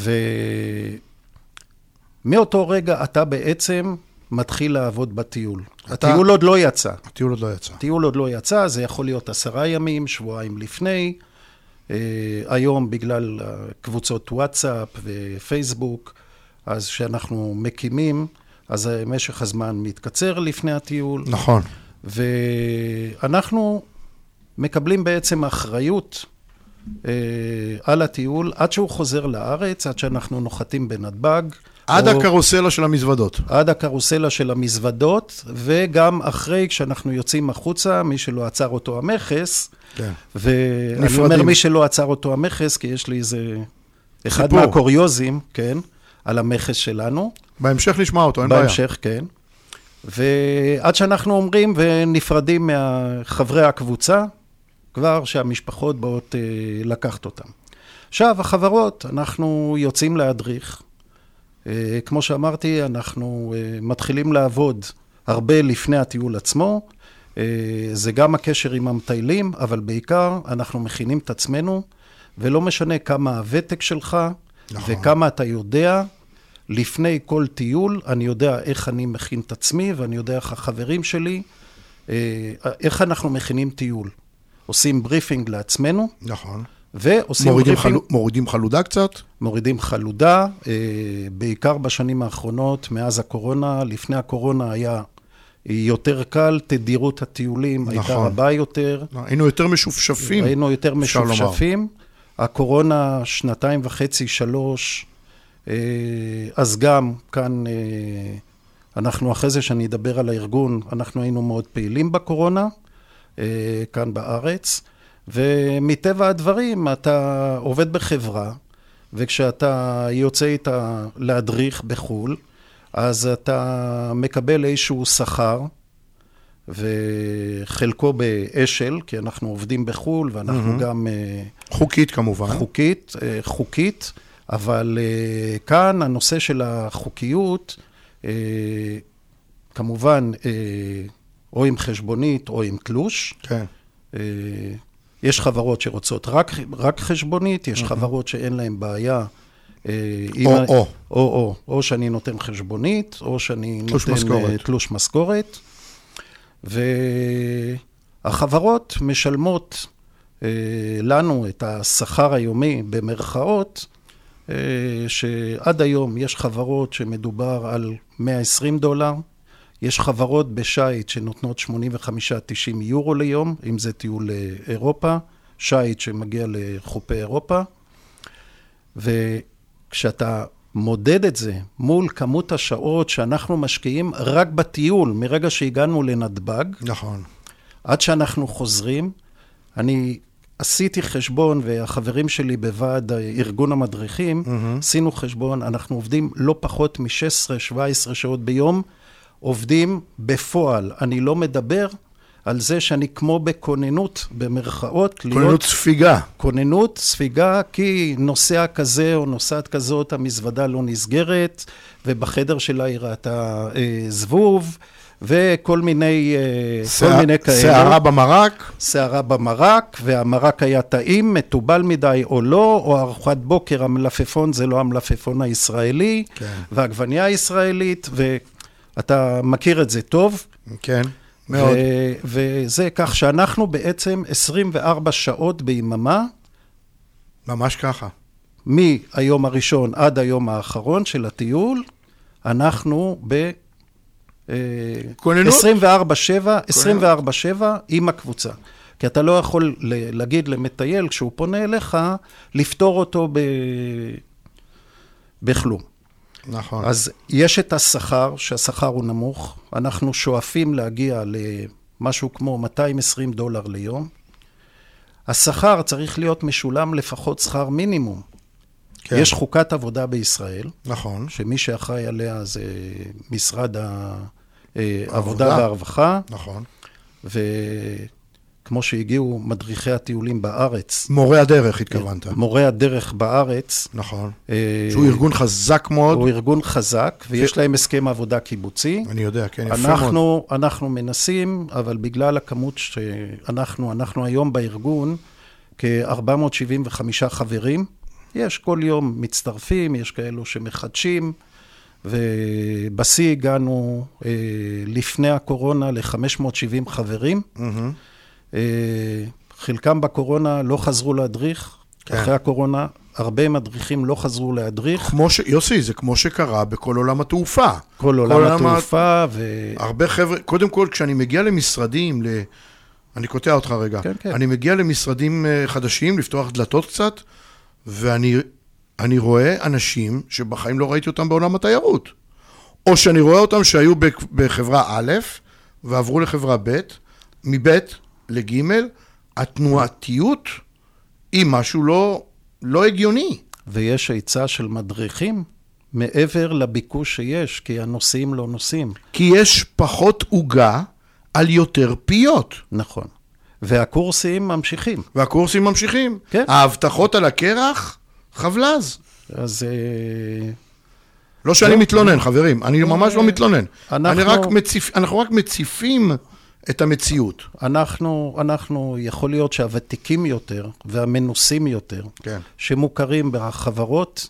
ומאותו רגע אתה בעצם מתחיל לעבוד בטיול. אתה... הטיול עוד לא יצא. הטיול עוד לא יצא. הטיול עוד לא יצא, זה יכול להיות עשרה ימים, שבועיים לפני. Uh, היום בגלל קבוצות וואטסאפ ופייסבוק, אז שאנחנו מקימים, אז משך הזמן מתקצר לפני הטיול. נכון. ואנחנו מקבלים בעצם אחריות uh, על הטיול, עד שהוא חוזר לארץ, עד שאנחנו נוחתים בנתב"ג. עד או... הקרוסלה של המזוודות. עד הקרוסלה של המזוודות, וגם אחרי, כשאנחנו יוצאים החוצה, מי שלא עצר אותו המכס, כן. ואני נפרדים. אומר מי שלא עצר אותו המכס, כי יש לי איזה אחד סיפור. מהקוריוזים, כן, על המכס שלנו. בהמשך נשמע אותו, אין בעיה. בהמשך, כן. ועד שאנחנו אומרים ונפרדים מחברי הקבוצה, כבר שהמשפחות באות אה, לקחת אותם. עכשיו, החברות, אנחנו יוצאים להדריך. אה, כמו שאמרתי, אנחנו אה, מתחילים לעבוד הרבה לפני הטיול עצמו. זה גם הקשר עם המטיילים, אבל בעיקר אנחנו מכינים את עצמנו, ולא משנה כמה הוותק שלך, נכון. וכמה אתה יודע, לפני כל טיול, אני יודע איך אני מכין את עצמי, ואני יודע איך החברים שלי, איך אנחנו מכינים טיול. עושים בריפינג לעצמנו. נכון. ועושים מורידים, בריפינג. חלו, מורידים חלודה קצת? מורידים חלודה, בעיקר בשנים האחרונות, מאז הקורונה. לפני הקורונה היה יותר קל, תדירות הטיולים נכון. הייתה רבה יותר. היינו יותר משופשפים. היינו יותר משופשפים. הקורונה שנתיים וחצי, שלוש, אז גם כאן, אנחנו אחרי זה שאני אדבר על הארגון, אנחנו היינו מאוד פעילים בקורונה, כאן בארץ, ומטבע הדברים אתה עובד בחברה, וכשאתה יוצא איתה להדריך בחול, אז אתה מקבל איזשהו שכר, וחלקו באשל, כי אנחנו עובדים בחול, ואנחנו mm-hmm. גם... חוקית כמובן. חוקית, חוקית, אבל כאן הנושא של החוקיות, כמובן, או עם חשבונית או עם תלוש. כן. יש חברות שרוצות רק, רק חשבונית, יש mm-hmm. חברות שאין להן בעיה או, או. או, או. או שאני נותן חשבונית, או שאני תלוש נותן משכורת. תלוש משכורת. והחברות משלמות לנו את השכר היומי במרכאות, שעד היום יש חברות שמדובר על מאה ועשרים דולר, יש חברות בשייט שנותנות שמונים וחמישה עד תשעים יורו ליום, אם זה טיול לאירופה, שייט שמגיע לחופי אירופה, וכשאתה מודד את זה מול כמות השעות שאנחנו משקיעים רק בטיול, מרגע שהגענו לנתב"ג, נכון. עד שאנחנו חוזרים, אני עשיתי חשבון, והחברים שלי בוועד ארגון המדריכים, mm-hmm. עשינו חשבון, אנחנו עובדים לא פחות מ-שש עשרה שבע עשרה שעות ביום, עובדים בפועל. אני לא מדבר על זה שאני כמו בכוננות, במרכאות. כוננות להיות, ספיגה. כוננות ספיגה, כי נוסע כזה או נוסעת כזאת, המזוודה לא נסגרת, ובחדר שלה היא ראתה אה, זבוב, וכל מיני, שע... כל מיני כאלה. שערה במרק. שערה במרק, והמרק היה טעים, מטובל מדי או לא, או ארוחת בוקר, המלפפון זה לא המלפפון הישראלי, כן. והעגבניה הישראלית, ואתה מכיר את זה טוב. כן, מאוד. ו... וזה כך שאנחנו בעצם עשרים וארבע שעות ביממה. ממש ככה. מהיום הראשון עד היום האחרון של הטיול, אנחנו ב... עשרים וארבע שבע, עשרים וארבע שבע עם הקבוצה. כי אתה לא יכול להגיד למטייל, כשהוא פונה אליך, לפתור אותו ב... בכלום. נכון. אז יש את השכר, שהשכר הוא נמוך. אנחנו שואפים להגיע למשהו כמו מאתיים ועשרים דולר ליום. השכר צריך להיות משולם לפחות שכר מינימום. כן. יש חוקת עבודה בישראל. נכון. שמי שאחראי עליה זה משרד העבודה והרווחה. נכון. וכמו שהגיעו מדריכי הטיולים בארץ. מורי הדרך התכוונת. מורי הדרך בארץ. נכון. שהוא ארגון חזק מאוד. הוא ארגון חזק, ויש להם הסכם עבודה קיבוצי. אני יודע, כן, יפה אנחנו, מאוד. אנחנו מנסים, אבל בגלל הכמות שאנחנו, אנחנו היום בארגון, כ-ארבע מאות שבעים וחמישה חברים, יש כל יום מצטרפים, יש כאלו שמחדשים, ובשיא הגענו אה, לפני הקורונה ל-חמש מאות שבעים חברים. Mm-hmm. אה, חלקם בקורונה לא חזרו להדריך, כן. אחרי הקורונה הרבה מדריכים לא חזרו להדריך. כמו ש... יוסי, זה כמו שקרה בכל עולם התעופה. כל עולם כל התעופה עולם... ו... הרבה חבר'ה, קודם כל כשאני מגיע למשרדים, ל... אני קוטע אותך רגע, כן, כן. אני מגיע למשרדים חדשים, לפתוח דלתות קצת, ואני אני רואה אנשים שבחיים לא ראיתי אותם בעולם התיירות. או שאני רואה אותם שהיו בחברה א' ועברו לחברה ב', מב' לג', התנועתיות היא משהו לא, לא הגיוני. ויש היצע של מדריכים מעבר לביקוש שיש, כי הנוסעים לא נוסעים. כי יש פחות עוגה על יותר פיות. נכון. והקורסים ממשיכים. והקורסים ממשיכים. כן. ההבטחות על הקרח, חבלז. אז... לא שאני מתלונן, חברים. אני ממש לא מתלונן. אני רק מציפ... אנחנו רק מציפים את המציאות. אנחנו, אנחנו, יכול להיות שהוותיקים יותר, והמנוסים יותר, כן. שמוכרים בחברות,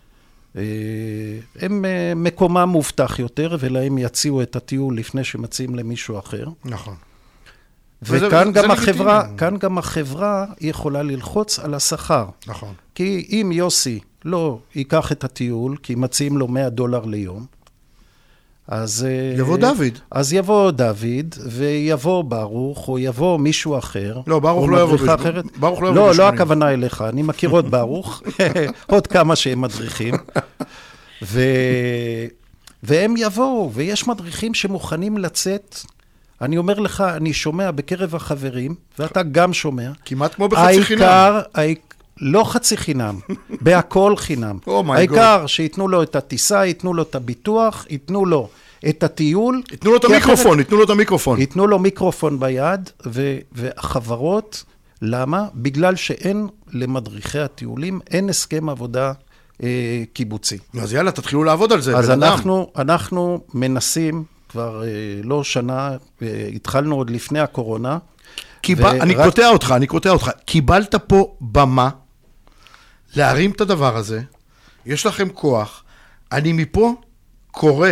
הם מקומם מובטח יותר, ולהם יציעו את הטיול לפני שמציעים למישהו אחר. נכון. וכאן גם החברה, כאן גם החברה יכולה ללחוץ על השכר. נכון. כי אם יוסי לא ייקח את הטיול, כי מציעים לו מאה דולר ליום, אז... יבוא דוד. אז יבוא דוד, ויבוא ברוך, או יבוא מישהו אחר. לא, ברוך לא יבוא בשמונים. ברוך לא יבוא בשמונים. לא, לא הכוונה אליך, אני מכיר עוד ברוך, עוד כמה שהם מדריכים. ו... והם יבואו, ויש מדריכים שמוכנים לצאת. אני אומר לך, אני שומע בקרב החברים, ואתה גם שומע. כמעט כמו בחצי חינם. העיקר, העיקר, לא חצי חינם, בהכל חינם. העיקר שיתנו לו את הטיסה, ייתנו לו את הביטוח, ייתנו לו את הטיול. ייתנו לו את המיקרופון, ייתנו לו את המיקרופון. ייתנו לו מיקרופון ביד, והחברות, למה? בגלל שאין למדריכי הטיולים, אין הסכם עבודה אה, קיבוצי. אז יאללה, תתחילו לעבוד על זה. אז אנחנו, אנחנו מנסים, כבר אה, לא שנה, אה, התחלנו עוד לפני הקורונה. קיבל, ורק... אני קוטע אותך, אני קוטע אותך. קיבלת פה במה להרים את הדבר הזה, יש לכם כוח, אני מפה קורא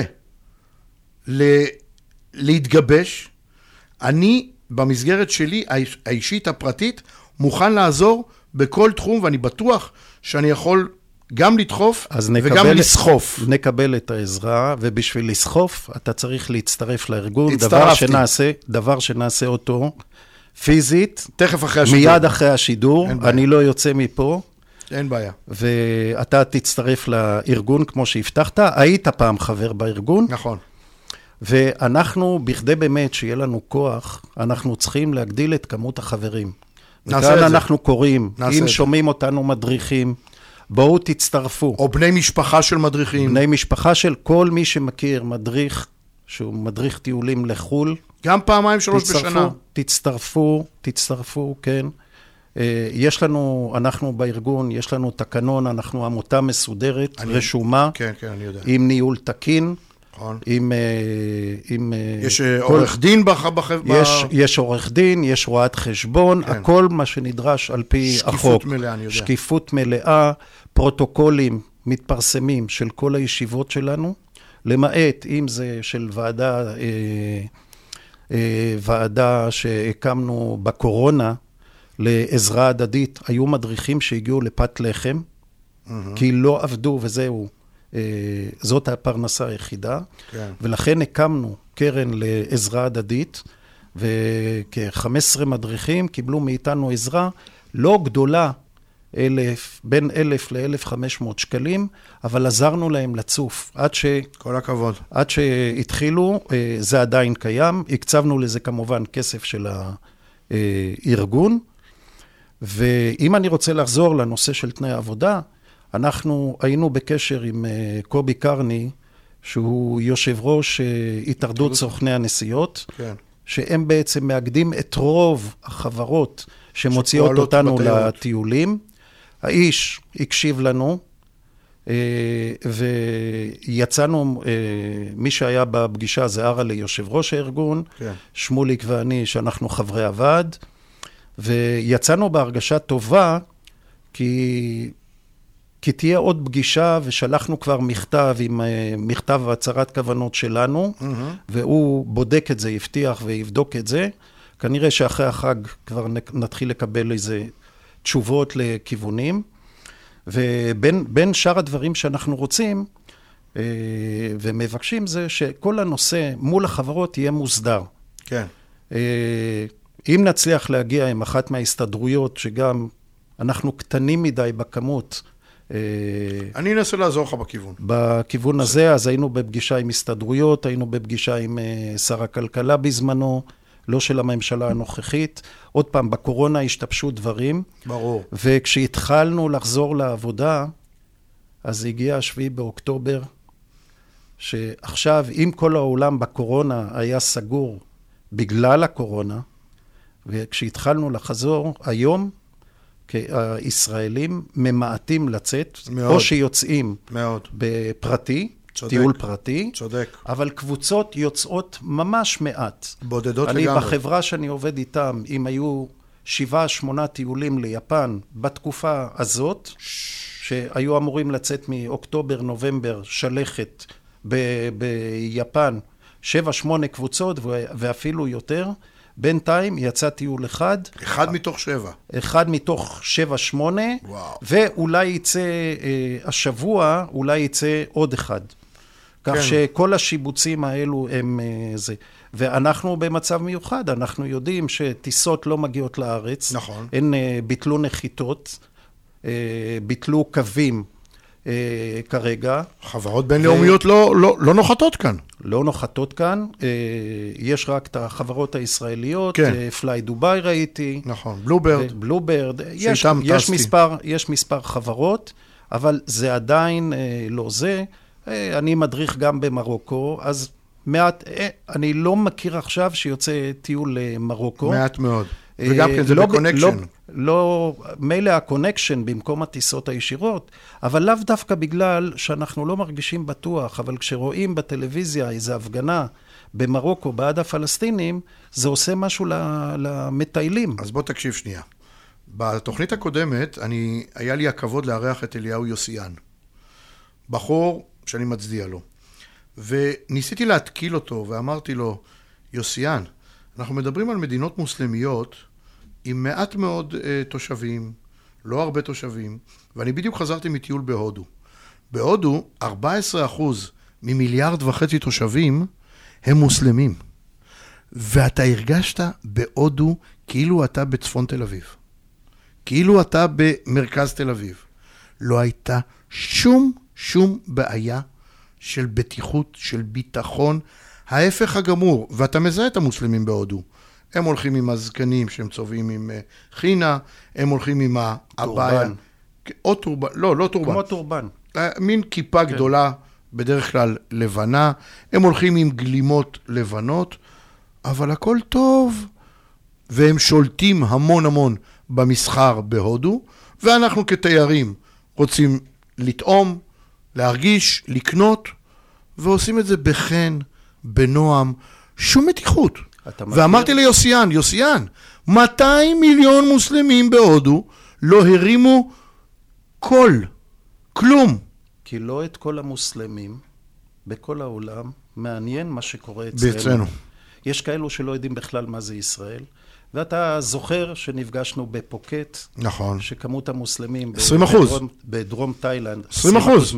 ל... להתגבש, אני במסגרת שלי האישית הפרטית מוכן לעזור בכל תחום, ואני בטוח שאני יכול גם לדחוף וגם לסחוף. נקבל את העזרה, ובשביל לסחוף אתה צריך להצטרף לארגון, דבר שנעשה, דבר שנעשה אותו פיזית, תכף אחרי השידור. מיד אחרי השידור, אני לא יוצא מפה. אין בעיה. ואתה תצטרף לארגון כמו שהבטחת, היית פעם חבר בארגון. נכון. ואנחנו, בכדי באמת שיהיה לנו כוח, אנחנו צריכים להגדיל את כמות החברים. נעשה את זה. וכאן אנחנו קוראים, אם את שומעים אותנו מדריכים, בואו תצטרפו. או בני משפחה של מדריכים. בני משפחה של כל מי שמכיר מדריך, שהוא מדריך טיולים לחול. גם פעמיים שלוש תצטרפו, בשנה. תצטרפו, תצטרפו, כן. יש לנו, אנחנו בארגון, יש לנו תקנון, אנחנו עמותה מסודרת, אני, רשומה. כן, כן, אני יודע. עם ניהול תקין. נכון. עם, עם... יש כל, עורך דין בח... בח... יש, יש עורך דין, יש רואת חשבון, כן. הכל מה שנדרש על פי שקיפות החוק. שקיפות מלאה, אני יודע. שקיפות מלאה, פרוטוקולים מתפרסמים של כל הישיבות שלנו, למעט אם זה של ועדה, אה, אה, ועדה שהקמנו בקורונה, לעזרה הדדית, היו מדריכים שהגיעו לפת לחם, mm-hmm. כי לא עבדו וזהו. זאת הפרנסה היחידה, כן. ולכן הקמנו קרן לעזרה הדדית, וכ-חמישה עשר מדריכים קיבלו מאיתנו עזרה לא גדולה, אלף, בין אלף לאלף וחמש מאות שקלים, אבל עזרנו להם לצוף, עד ש... כל הכבוד. עד שהתחילו, זה עדיין קיים, הקצבנו לזה כמובן כסף של הארגון, ואם אני רוצה לחזור לנושא של תנאי העבודה, אנחנו היינו בקשר עם קובי קרני, שהוא יושב ראש התאחדות סוכני הנסיעות, כן. שהם בעצם מאגדים את רוב החברות שמוציאות אותנו בתיירות. לטיולים. האיש הקשיב לנו, ויצאנו, מי שהיה בפגישה זה ארלה יושב ראש הארגון, כן. שמוליק ואני שאנחנו חברי הוועד, ויצאנו בהרגשה טובה, כי... כי תהיה עוד פגישה, ושלחנו כבר מכתב עם מכתב והצהרת כוונות שלנו, mm-hmm. והוא בודק את זה, יבטיח ויבדוק את זה. כנראה שאחרי החג כבר נתחיל לקבל איזה תשובות לכיוונים. ובין בין שאר הדברים שאנחנו רוצים ומבקשים זה שכל הנושא מול החברות יהיה מוסדר. כן. אם נצליח להגיע עם אחת מההסתדרויות, שגם אנחנו קטנים מדי בכמות, אני אנסה לעזור לך בכיוון. בכיוון הזה, אז היינו בפגישה עם הסתדרויות, היינו בפגישה עם שר הכלכלה בזמנו, לא של הממשלה הנוכחית. עוד פעם, בקורונה השתבשו דברים. ברור. וכשהתחלנו לחזור לעבודה, אז הגיע השביעי באוקטובר, שעכשיו, אם כל העולם בקורונה היה סגור בגלל הקורונה, וכשהתחלנו לחזור, היום, הישראלים ממעטים לצאת, מאוד. או שיוצאים מאוד. בפרטי, צודק. טיול פרטי, צודק. אבל קבוצות יוצאות ממש מעט. בודדות אני לגמרי. אני בחברה שאני עובד איתם, אם היו שבעה, שמונה טיולים ליפן בתקופה הזאת, שהיו אמורים לצאת מאוקטובר, נובמבר, שלכת ב- ביפן, שבע, שמונה קבוצות ואפילו יותר, בינתיים יצא טיול אחד. אחד מתוך שבע. אחד מתוך שבע, שמונה. וואו. ואולי יצא, אה, השבוע, אולי יצא עוד אחד. כך כן. שכל השיבוצים האלו הם אה, זה. ואנחנו במצב מיוחד, אנחנו יודעים שטיסות לא מגיעות לארץ. נכון. הן אה, ביטלו נחיתות, אה, ביטלו קווים אה, כרגע. חברות בינלאומיות ו... לא, לא, לא נוחתות כאן. לא נוחתות כאן, יש רק את החברות הישראליות, כן. פליי דוביי ראיתי. נכון, בלוברד. בלוברד, יש, יש, מספר, יש מספר חברות, אבל זה עדיין לא זה. אני מדריך גם במרוקו, אז מעט, אני לא מכיר עכשיו שיוצא טיול למרוקו. מעט מאוד. וגם כן זה לא, בקונקשן. לא, לא, מילא הקונקשן במקום הטיסות הישירות, אבל לאו דווקא בגלל שאנחנו לא מרגישים בטוח, אבל כשרואים בטלוויזיה איזו הפגנה במרוקו בעד הפלסטינים, זה עושה משהו למטיילים. אז בוא תקשיב שנייה. בתוכנית הקודמת, אני, היה לי הכבוד לארח את אליהו יוסיאן. בחור שאני מצדיע לו. וניסיתי להתקיל אותו, ואמרתי לו, יוסיאן, אנחנו מדברים על מדינות מוסלמיות עם מעט מאוד אה, תושבים, לא הרבה תושבים, ואני בדיוק חזרתי מטיול בהודו. בהודו, ארבעה עשר אחוז ממיליארד וחצי תושבים הם מוסלמים. ואתה הרגשת בהודו כאילו אתה בצפון תל אביב. כאילו אתה במרכז תל אביב. לא הייתה שום, שום בעיה של בטיחות, של ביטחון. ההפך הגמור, ואתה מזהה את המוסלמים בהודו. הם הולכים עם הזקנים שהם צובעים עם חינה, הם הולכים עם הבעיה. טורבן. או טורבן, לא, לא טורבן. כמו טורבן. מין כיפה כן. גדולה, בדרך כלל לבנה. הם הולכים עם גלימות לבנות, אבל הכל טוב. והם שולטים המון המון במסחר בהודו, ואנחנו כתיירים רוצים לטעום, להרגיש, לקנות, ועושים את זה בחן, בנועם, שום מתיחות. ואמרתי ליוסיאן, יוסיאן, מאתיים מיליון מוסלמים בהודו לא הרימו קול, כלום. כי לא את כל המוסלמים בכל העולם מעניין מה שקורה אצלנו. אצלנו. יש כאלו שלא יודעים בכלל מה זה ישראל. ואתה זוכר שנפגשנו בפוקט, נכון. שכמות המוסלמים עשרים אחוז. בדרום, בדרום תאילנד, עשרים אחוז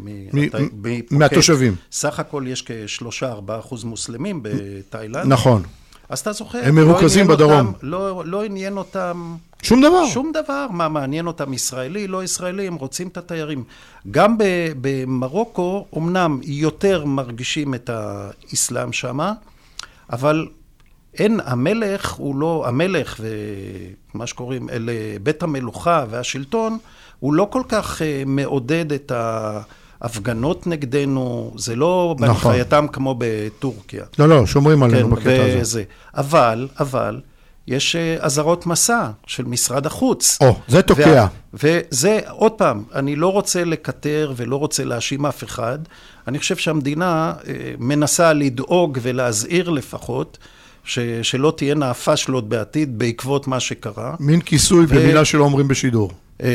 מהתושבים. סך הכל יש כשלושה ארבעה אחוז מוסלמים בתאילנד. נכון. אז אתה זוכר, הם מרוכזים לא בדרום. אותם, לא, לא עניין אותם... שום דבר. שום דבר. מה מעניין אותם ישראלי, לא ישראלי, הם רוצים את התיירים. גם במרוקו, אמנם יותר מרגישים את האסלאם שמה, אבל... אין, המלך הוא לא, המלך ומה שקוראים, אלה בית המלוכה והשלטון, הוא לא כל כך מעודד את ההפגנות נגדנו, זה לא נכון. בהנחייתם כמו בטורקיה. לא, לא, שומרים עלינו כן, בקטע וזה. הזה. אבל, אבל, יש אזהרות מסע של משרד החוץ. או, זה תוקע. וה, וזה, עוד פעם, אני לא רוצה לקטר ולא רוצה להאשים אף אחד, אני חושב שהמדינה מנסה לדאוג ולהזהיר לפחות, ש, שלא תהיינה הפשלות בעתיד בעקבות מה שקרה. מין כיסוי ו... במילה שלא אומרים בשידור.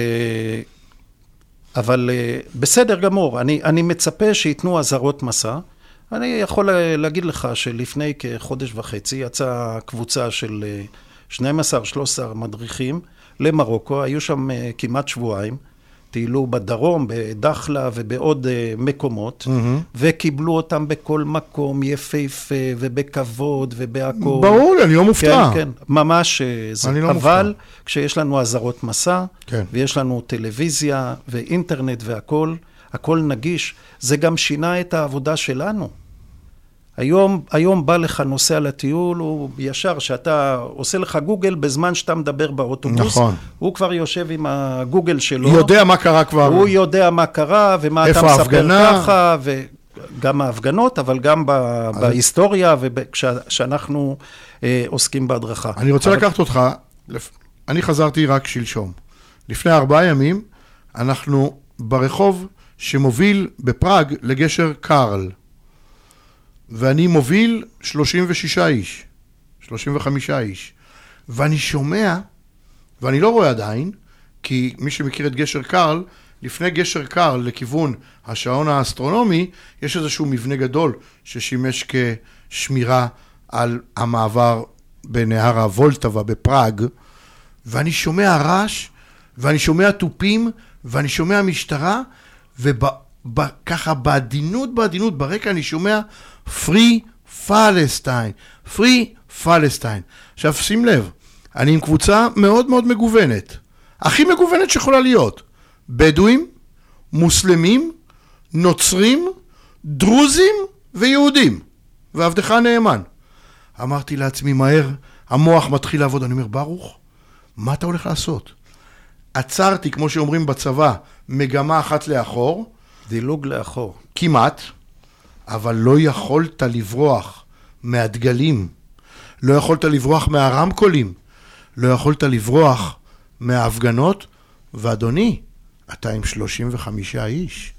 אבל בסדר גמור, אני, אני מצפה שיתנו אזהרות מסע. אני יכול להגיד לך שלפני כחודש וחצי יצאה קבוצה של שנים עשר שלוש עשרה מדריכים למרוקו, היו שם כמעט שבועיים, טיילו בדרום, בדחלה ובעוד מקומות, mm-hmm. וקיבלו אותם בכל מקום יפהפה ובכבוד ובהכל. ברור לי, אני לא מופתע. כן, כן, ממש זה. אני לא אבל מופתע. כשיש לנו אזהרות מסע, כן. ויש לנו טלוויזיה ואינטרנט והכל, הכל נגיש, זה גם שינה את העבודה שלנו. היום, היום בא לך נוסע לטיול, הוא ישר שאתה עושה לך גוגל בזמן שאתה מדבר באוטובוס. נכון. הוא כבר יושב עם הגוגל שלו. יודע מה קרה כבר. הוא יודע מה קרה ומה אתה מספר ההפגנה? ככה, וגם ההפגנות, אבל גם ב, בהיסטוריה וכשאנחנו אה, עוסקים בהדרכה. אני רוצה אבל... לקחת אותך, אני חזרתי רק שלשום. לפני ארבעה ימים, אנחנו ברחוב שמוביל בפראג לגשר קרל. ואני מוביל שלושים ושישה איש, שלושים וחמישה איש, ואני שומע, ואני לא רואה עדיין, כי מי שמכיר את גשר קרל, לפני גשר קרל לכיוון השעון האסטרונומי, יש איזשהו מבנה גדול ששימש כשמירה על המעבר בנהר הוולטבה בפראג, ואני שומע רעש, ואני שומע טופים, ואני שומע משטרה, וככה בעדינות, בעדינות, ברקע אני שומע Free Palestine, Free Palestine. עכשיו שים לב, אני עם קבוצה מאוד מאוד מגוונת, הכי מגוונת שיכולה להיות, בדואים, מוסלמים, נוצרים, דרוזים ויהודים, ועבדך נאמן. אמרתי לעצמי מהר, המוח מתחיל לעבוד, אני אומר, ברוך, מה אתה הולך לעשות? עצרתי, כמו שאומרים בצבא, מגמה אחת לאחור, דילוג לאחור. כמעט, אבל לא יכולת לברוח מהדגלים, לא יכולת לברוח מהרמקולים, לא יכולת לברוח מההפגנות, ואדוני, אתה עם שלושים וחמישה איש.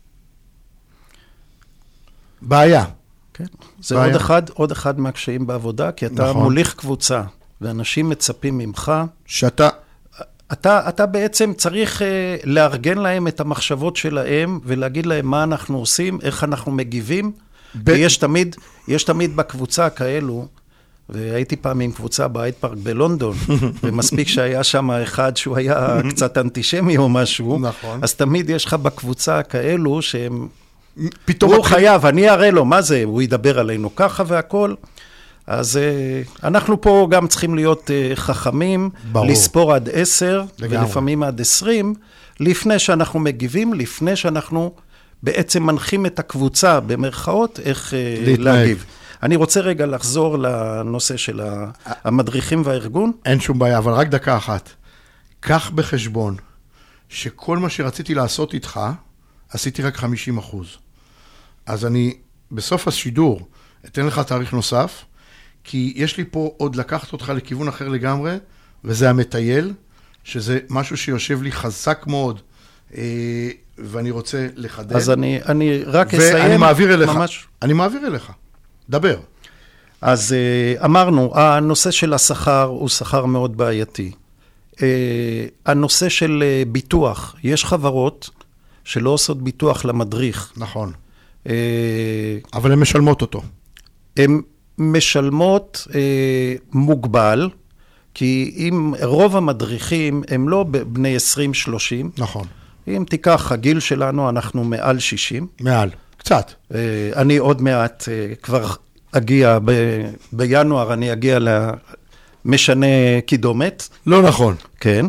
בעיה. כן. זה בעיה. עוד אחד, עוד אחד מהקשיים בעבודה, כי אתה נכון. מוליך קבוצה, ואנשים מצפים ממך, שאתה... אתה, אתה בעצם צריך uh, לארגן להם את המחשבות שלהם, ולהגיד להם מה אנחנו עושים, איך אנחנו מגיבים, ב... ויש תמיד, יש תמיד בקבוצה כאלו, והייתי פעם עם קבוצה בהייד פארק בלונדון, ומספיק שהיה שם אחד שהוא היה קצת אנטישמי או משהו, נכון. אז תמיד יש לך בקבוצה כאלו שהם, פתאום הוא חייב, אני אראה לו, מה זה, הוא ידבר עלינו ככה והכל, אז אנחנו פה גם צריכים להיות חכמים, ברור. לספור עד עשר, לגמרי. ולפעמים עד עשרים, לפני שאנחנו מגיבים, לפני שאנחנו בעצם מנחים את הקבוצה במרכאות, איך להתנהג. להגיב. אני רוצה רגע לחזור לנושא של המדריכים והארגון. אין שום בעיה, אבל רק דקה אחת. קח בחשבון שכל מה שרציתי לעשות איתך, עשיתי רק חמישים אחוז. אז אני בסוף השידור אתן לך תאריך נוסף, כי יש לי פה עוד לקחת אותך לכיוון אחר לגמרי, וזה המטייל, שזה משהו שיושב לי חזק מאוד, ואני רוצה לחדד. אז אני, אני רק אסיים. ואני מעביר אליך. ממש. אני מעביר אליך. דבר. אז אמרנו, הנושא של השכר הוא שכר מאוד בעייתי. הנושא של ביטוח, יש חברות שלא עושות ביטוח למדריך. נכון. אבל הן משלמות אותו. הן משלמות מוגבל, כי אם רוב המדריכים הם לא בני עשרים שלושים. נכון. אם תיקח הגיל שלנו, אנחנו מעל שישים. מעל, קצת. אני עוד מעט כבר אגיע, ב, בינואר אני אגיע למשנה קידומת. לא נכון. כן.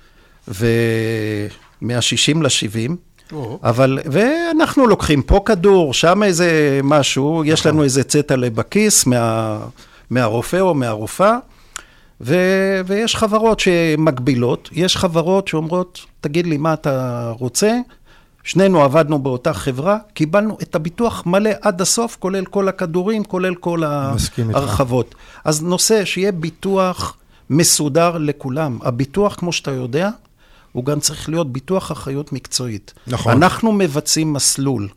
ומה-שישים ל-שבעים. אבל, ואנחנו לוקחים פה כדור, שם איזה משהו, יש לנו איזה צטלה בכיס מה, מהרופא או מהרופאה, ו, ויש חברות שמקבילות, יש חברות שאומרות, תגיד לי מה אתה רוצה, שנינו עבדנו באותה חברה, קיבלנו את הביטוח מלא עד הסוף, כולל כל הכדורים, כולל כל הרחבות. אז נושא שיהיה ביטוח מסודר לכולם. הביטוח, כמו שאתה יודע, הוא גם צריך להיות ביטוח אחריות מקצועית. נכון. אנחנו מבצעים מסלול,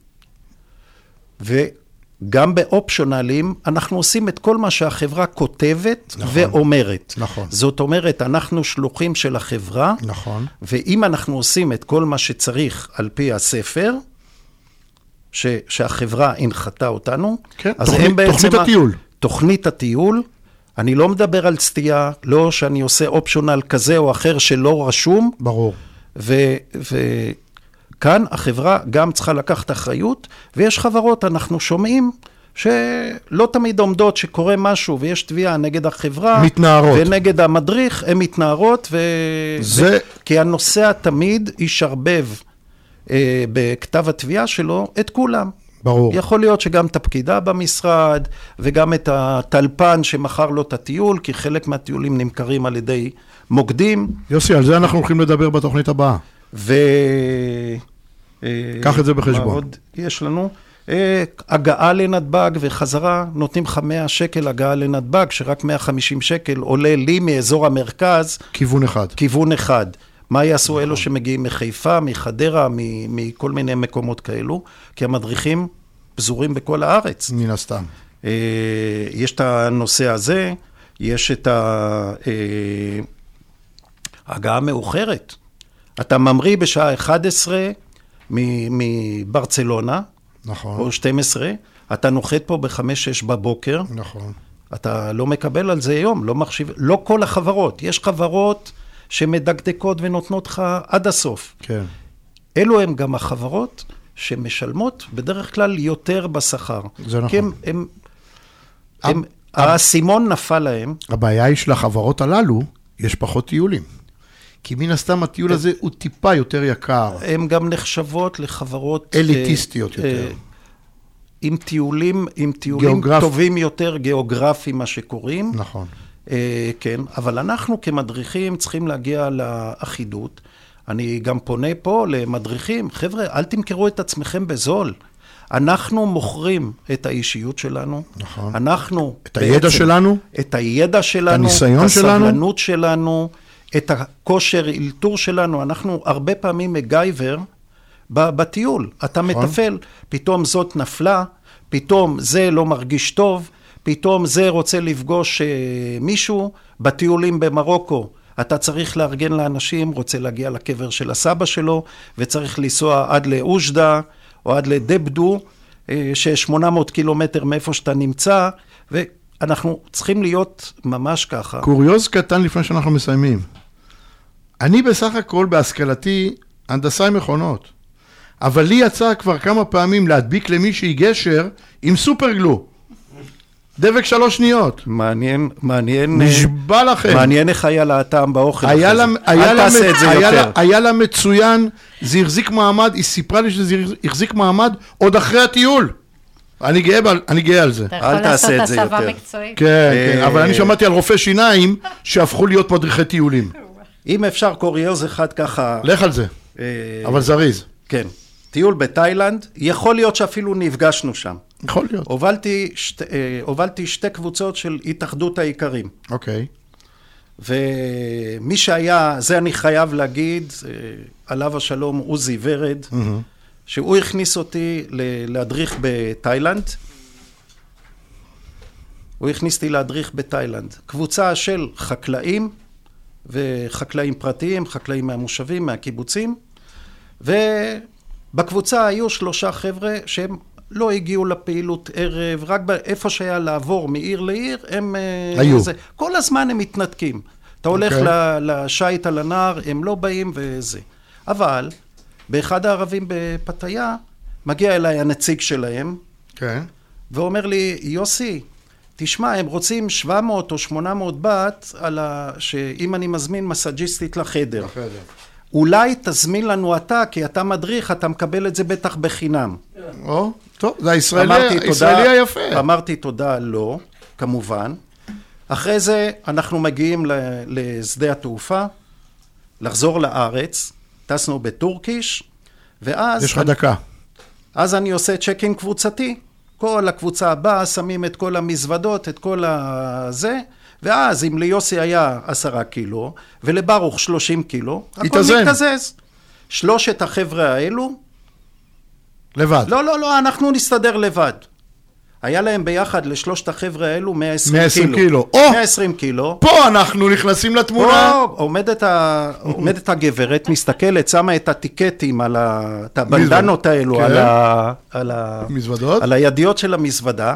וגם באופשונלים, אנחנו עושים את כל מה שהחברה כותבת נכון. ואומרת. נכון. זאת אומרת, אנחנו שלוחים של החברה, נכון. ואם אנחנו עושים את כל מה שצריך על פי הספר, ש, שהחברה הנחתה אותנו, כן, אז תוכנית, הם בעצם... תוכנית הטיול. תוכנית הטיול, אני לא מדבר על סטייה, לא שאני עושה אופשונל כזה או אחר שלא רשום. ברור. וכאן החברה גם צריכה לקחת אחריות, ויש חברות, אנחנו שומעים, שלא תמיד עומדות שקורה משהו, ויש תביעה נגד החברה. מתנערות. ונגד המדריך, הן מתנערות, ו... זה... ו... כי הנוסע תמיד ישרבב אה, בכתב התביעה שלו את כולם. ברור. יכול להיות שגם את הפקידה במשרד, וגם את הטלפן שמכר לו את הטיול, כי חלק מהטיולים נמכרים על ידי מוקדים. יוסי, על זה אנחנו הולכים לדבר בתוכנית הבאה. ו... קח את זה בחשבון. מה עוד יש לנו? הגעה לנתב"ג וחזרה, נותנים לך מאה שקל הגעה לנתב"ג, שרק מאה וחמישים שקל עולה לי מאזור המרכז. כיוון אחד. כיוון אחד. מה יעשו נכון. אלו שמגיעים מחיפה, מחדרה, מכל מיני מקומות כאלו? כי המדריכים פזורים בכל הארץ. מן הסתם. יש את הנושא הזה, יש את ההגעה מאוחרת. אתה ממריא בשעה אחת עשרה מברצלונה, נכון. או שתים עשרה, אתה נוחת פה ב-חמש שש בבוקר. נכון. אתה לא מקבל על זה יום, לא מחשיב, לא כל החברות. יש חברות שמדקדקות ונותנות לך עד הסוף. כן. אלו הם גם החברות שמשלמות בדרך כלל יותר בשכר. זה נכון. כי הם, הם, הם, הסימון נפל להם. הבעיה היא של החברות הללו, יש פחות טיולים. כי מן הסתם הטיול הזה הוא טיפה יותר יקר. הן גם נחשבות לחברות... אליטיסטיות יותר. עם טיולים, עם טיולים טובים יותר, גיאוגרפיים, מה שקוראים. נכון. כן, אבל אנחנו כמדריכים צריכים להגיע לאחידות. אני גם פונה פה למדריכים. חבר'ה, אל תמכרו את עצמכם בזול. אנחנו מוכרים את האישיות שלנו. נכון. אנחנו... את הידע שלנו. את הידע שלנו. את הניסיון שלנו. את הסבלנות שלנו. את הכושר אילתור שלנו. אנחנו הרבה פעמים מגייבר בטיול. אתה נכון. מטפל, פתאום זאת נפלה, פתאום זה לא מרגיש טוב, פתאום זה רוצה לפגוש מישהו, בטיולים במרוקו, אתה צריך לארגן לאנשים, רוצה להגיע לקבר של הסבא שלו, וצריך לנסוע עד לאושדה, או עד לדבדו, ש-שמונה מאות קילומטר מאיפה שאתה נמצא, ואנחנו צריכים להיות ממש ככה. קוריוז קטן לפני שאנחנו מסיימים. אני בסך הכל בהשכלתי הנדסאי מכונות, אבל לי יצא כבר כמה פעמים להדביק למישהי גשר עם סופרגלו. דבק שלוש שניות. מעניין, מעניין. נשבע לכם. מעניין איך היה לה הטעם באוכל. היה לה, היה אל לה, תעשה את זה היה יותר. לה, היה לה מצוין, זה החזיק מעמד, היא סיפרה לי שזה החזיק מעמד עוד אחרי הטיול. אני גאה, אני גאה על זה. אתה יכול לעשות הסבה מקצועית. כן, כן, אבל אני שמעתי על רופאי שיניים שהפכו להיות מדריכי טיולים. אם אפשר קוריוז אחד ככה... לך על זה, אבל זריז. כן. טיול בתאילנד, יכול להיות שאפילו נפגשנו שם. יכול להיות. הובלתי, שת, הובלתי שתי קבוצות של התאחדות העיקרים. אוקיי. ומי שהיה, זה אני חייב להגיד, עליו השלום עוזי ורד, mm-hmm. שהוא הכניס אותי להדריך בתאילנד. הוא הכניס אותי להדריך בתאילנד. קבוצה של חקלאים, וחקלאים פרטיים, חקלאים מהמושבים, מהקיבוצים, ובקבוצה היו שלושה חבר'ה שהם לא הגיעו לפעילות ערב, רק איפה שהיה לעבור מעיר לעיר, הם... היו. זה, כל הזמן הם מתנתקים. אתה הולך okay. לשייט על הנהר, הם לא באים וזה. אבל, באחד הערבים בפתיה, מגיע אליי הנציג שלהם, כן. ואומר לי, יוסי, תשמע, הם רוצים שבע מאות או שמונה מאות בת, על ה... שאם אני מזמין מסאג'יסטית לחדר. לחדר. אולי תזמין לנו אתה, כי אתה מדריך, אתה מקבל את זה בטח בחינם. או, טוב, זה הישראלי היפה. אמרתי תודה, לא, כמובן. אחרי זה אנחנו מגיעים לשדה התעופה, לחזור לארץ, טסנו בטורקיש, ואז... יש לך דקה. אז אני עושה צ'קין קבוצתי. כל הקבוצה הבאה, שמים את כל המזוודות, את כל הזה, ואז אם ליוסי היה עשרה קילו, ולברוך שלושים קילו, הכל מתקזז. שלושת החבר'ה האלו, לבד. לא, לא, לא, אנחנו נסתדר לבד. היה להם ביחד לשלושת החבר'ה האלו מאה ועשרים קילו. או, מאה ועשרים קילו. פה אנחנו נכנסים לתמונה. פה עומדת, ה... עומדת הגברת, מסתכלת, שמה את הטיקטים על ה... את הבנדנות האלו, כן. על, ה... על, ה... על הידיות של המזוודה.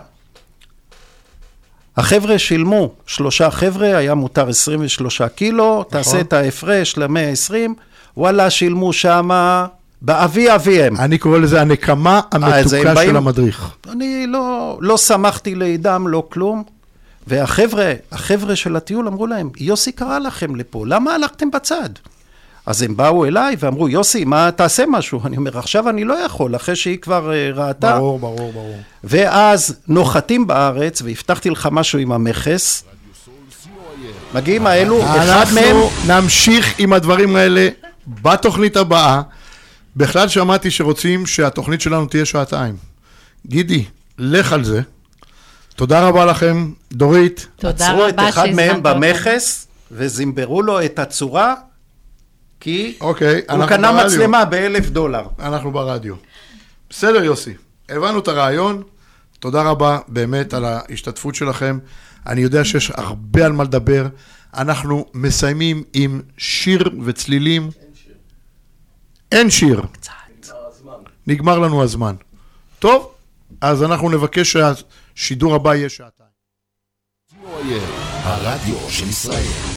החבר'ה שילמו, שלושה חבר'ה, היה מותר עשרים ושלושה קילו, נכון. תעשה את ההפרש ל-מאה ועשרים, וואלה, שילמו שמה... באבי אביהם. אני קורא לזה הנקמה המתוקה של המדריך. אני לא, לא שמחתי לידם, לא כלום. והחבר'ה, החבר'ה של הטיול אמרו להם, יוסי קרא לכם לפה, למה הלכתם בצד? אז הם באו אליי ואמרו, יוסי, מה תעשה משהו? אני אומר, עכשיו אני לא יכול, אחרי שהיא כבר ראתה. ברור, ברור, ברור. ואז נוחתים בארץ, והבטחתי לך משהו עם המכס. מגיעים האלו, אחד מהם... אנחנו נמשיך עם הדברים האלה בתוכנית הבאה. בכלל שמעתי שרוצים שהתוכנית שלנו תהיה שעתיים. גידי, לך על זה. תודה רבה לכם, דורית. תודה רבה את אחד מהם במכס, וזימברו לו את הצורה, כי אוקיי, הוא קנה ברדיו. מצלמה באלף דולר. אנחנו ברדיו. בסדר, יוסי. הבנו את הרעיון. תודה רבה באמת על ההשתתפות שלכם. אני יודע שיש הרבה על מה לדבר. אנחנו מסיימים עם שיר וצלילים. אין שיר. קצת. נגמר לנו הזמן. טוב, אז אנחנו נבקש שהשידור הבא יהיה שעתיים. הרדיו של ישראל.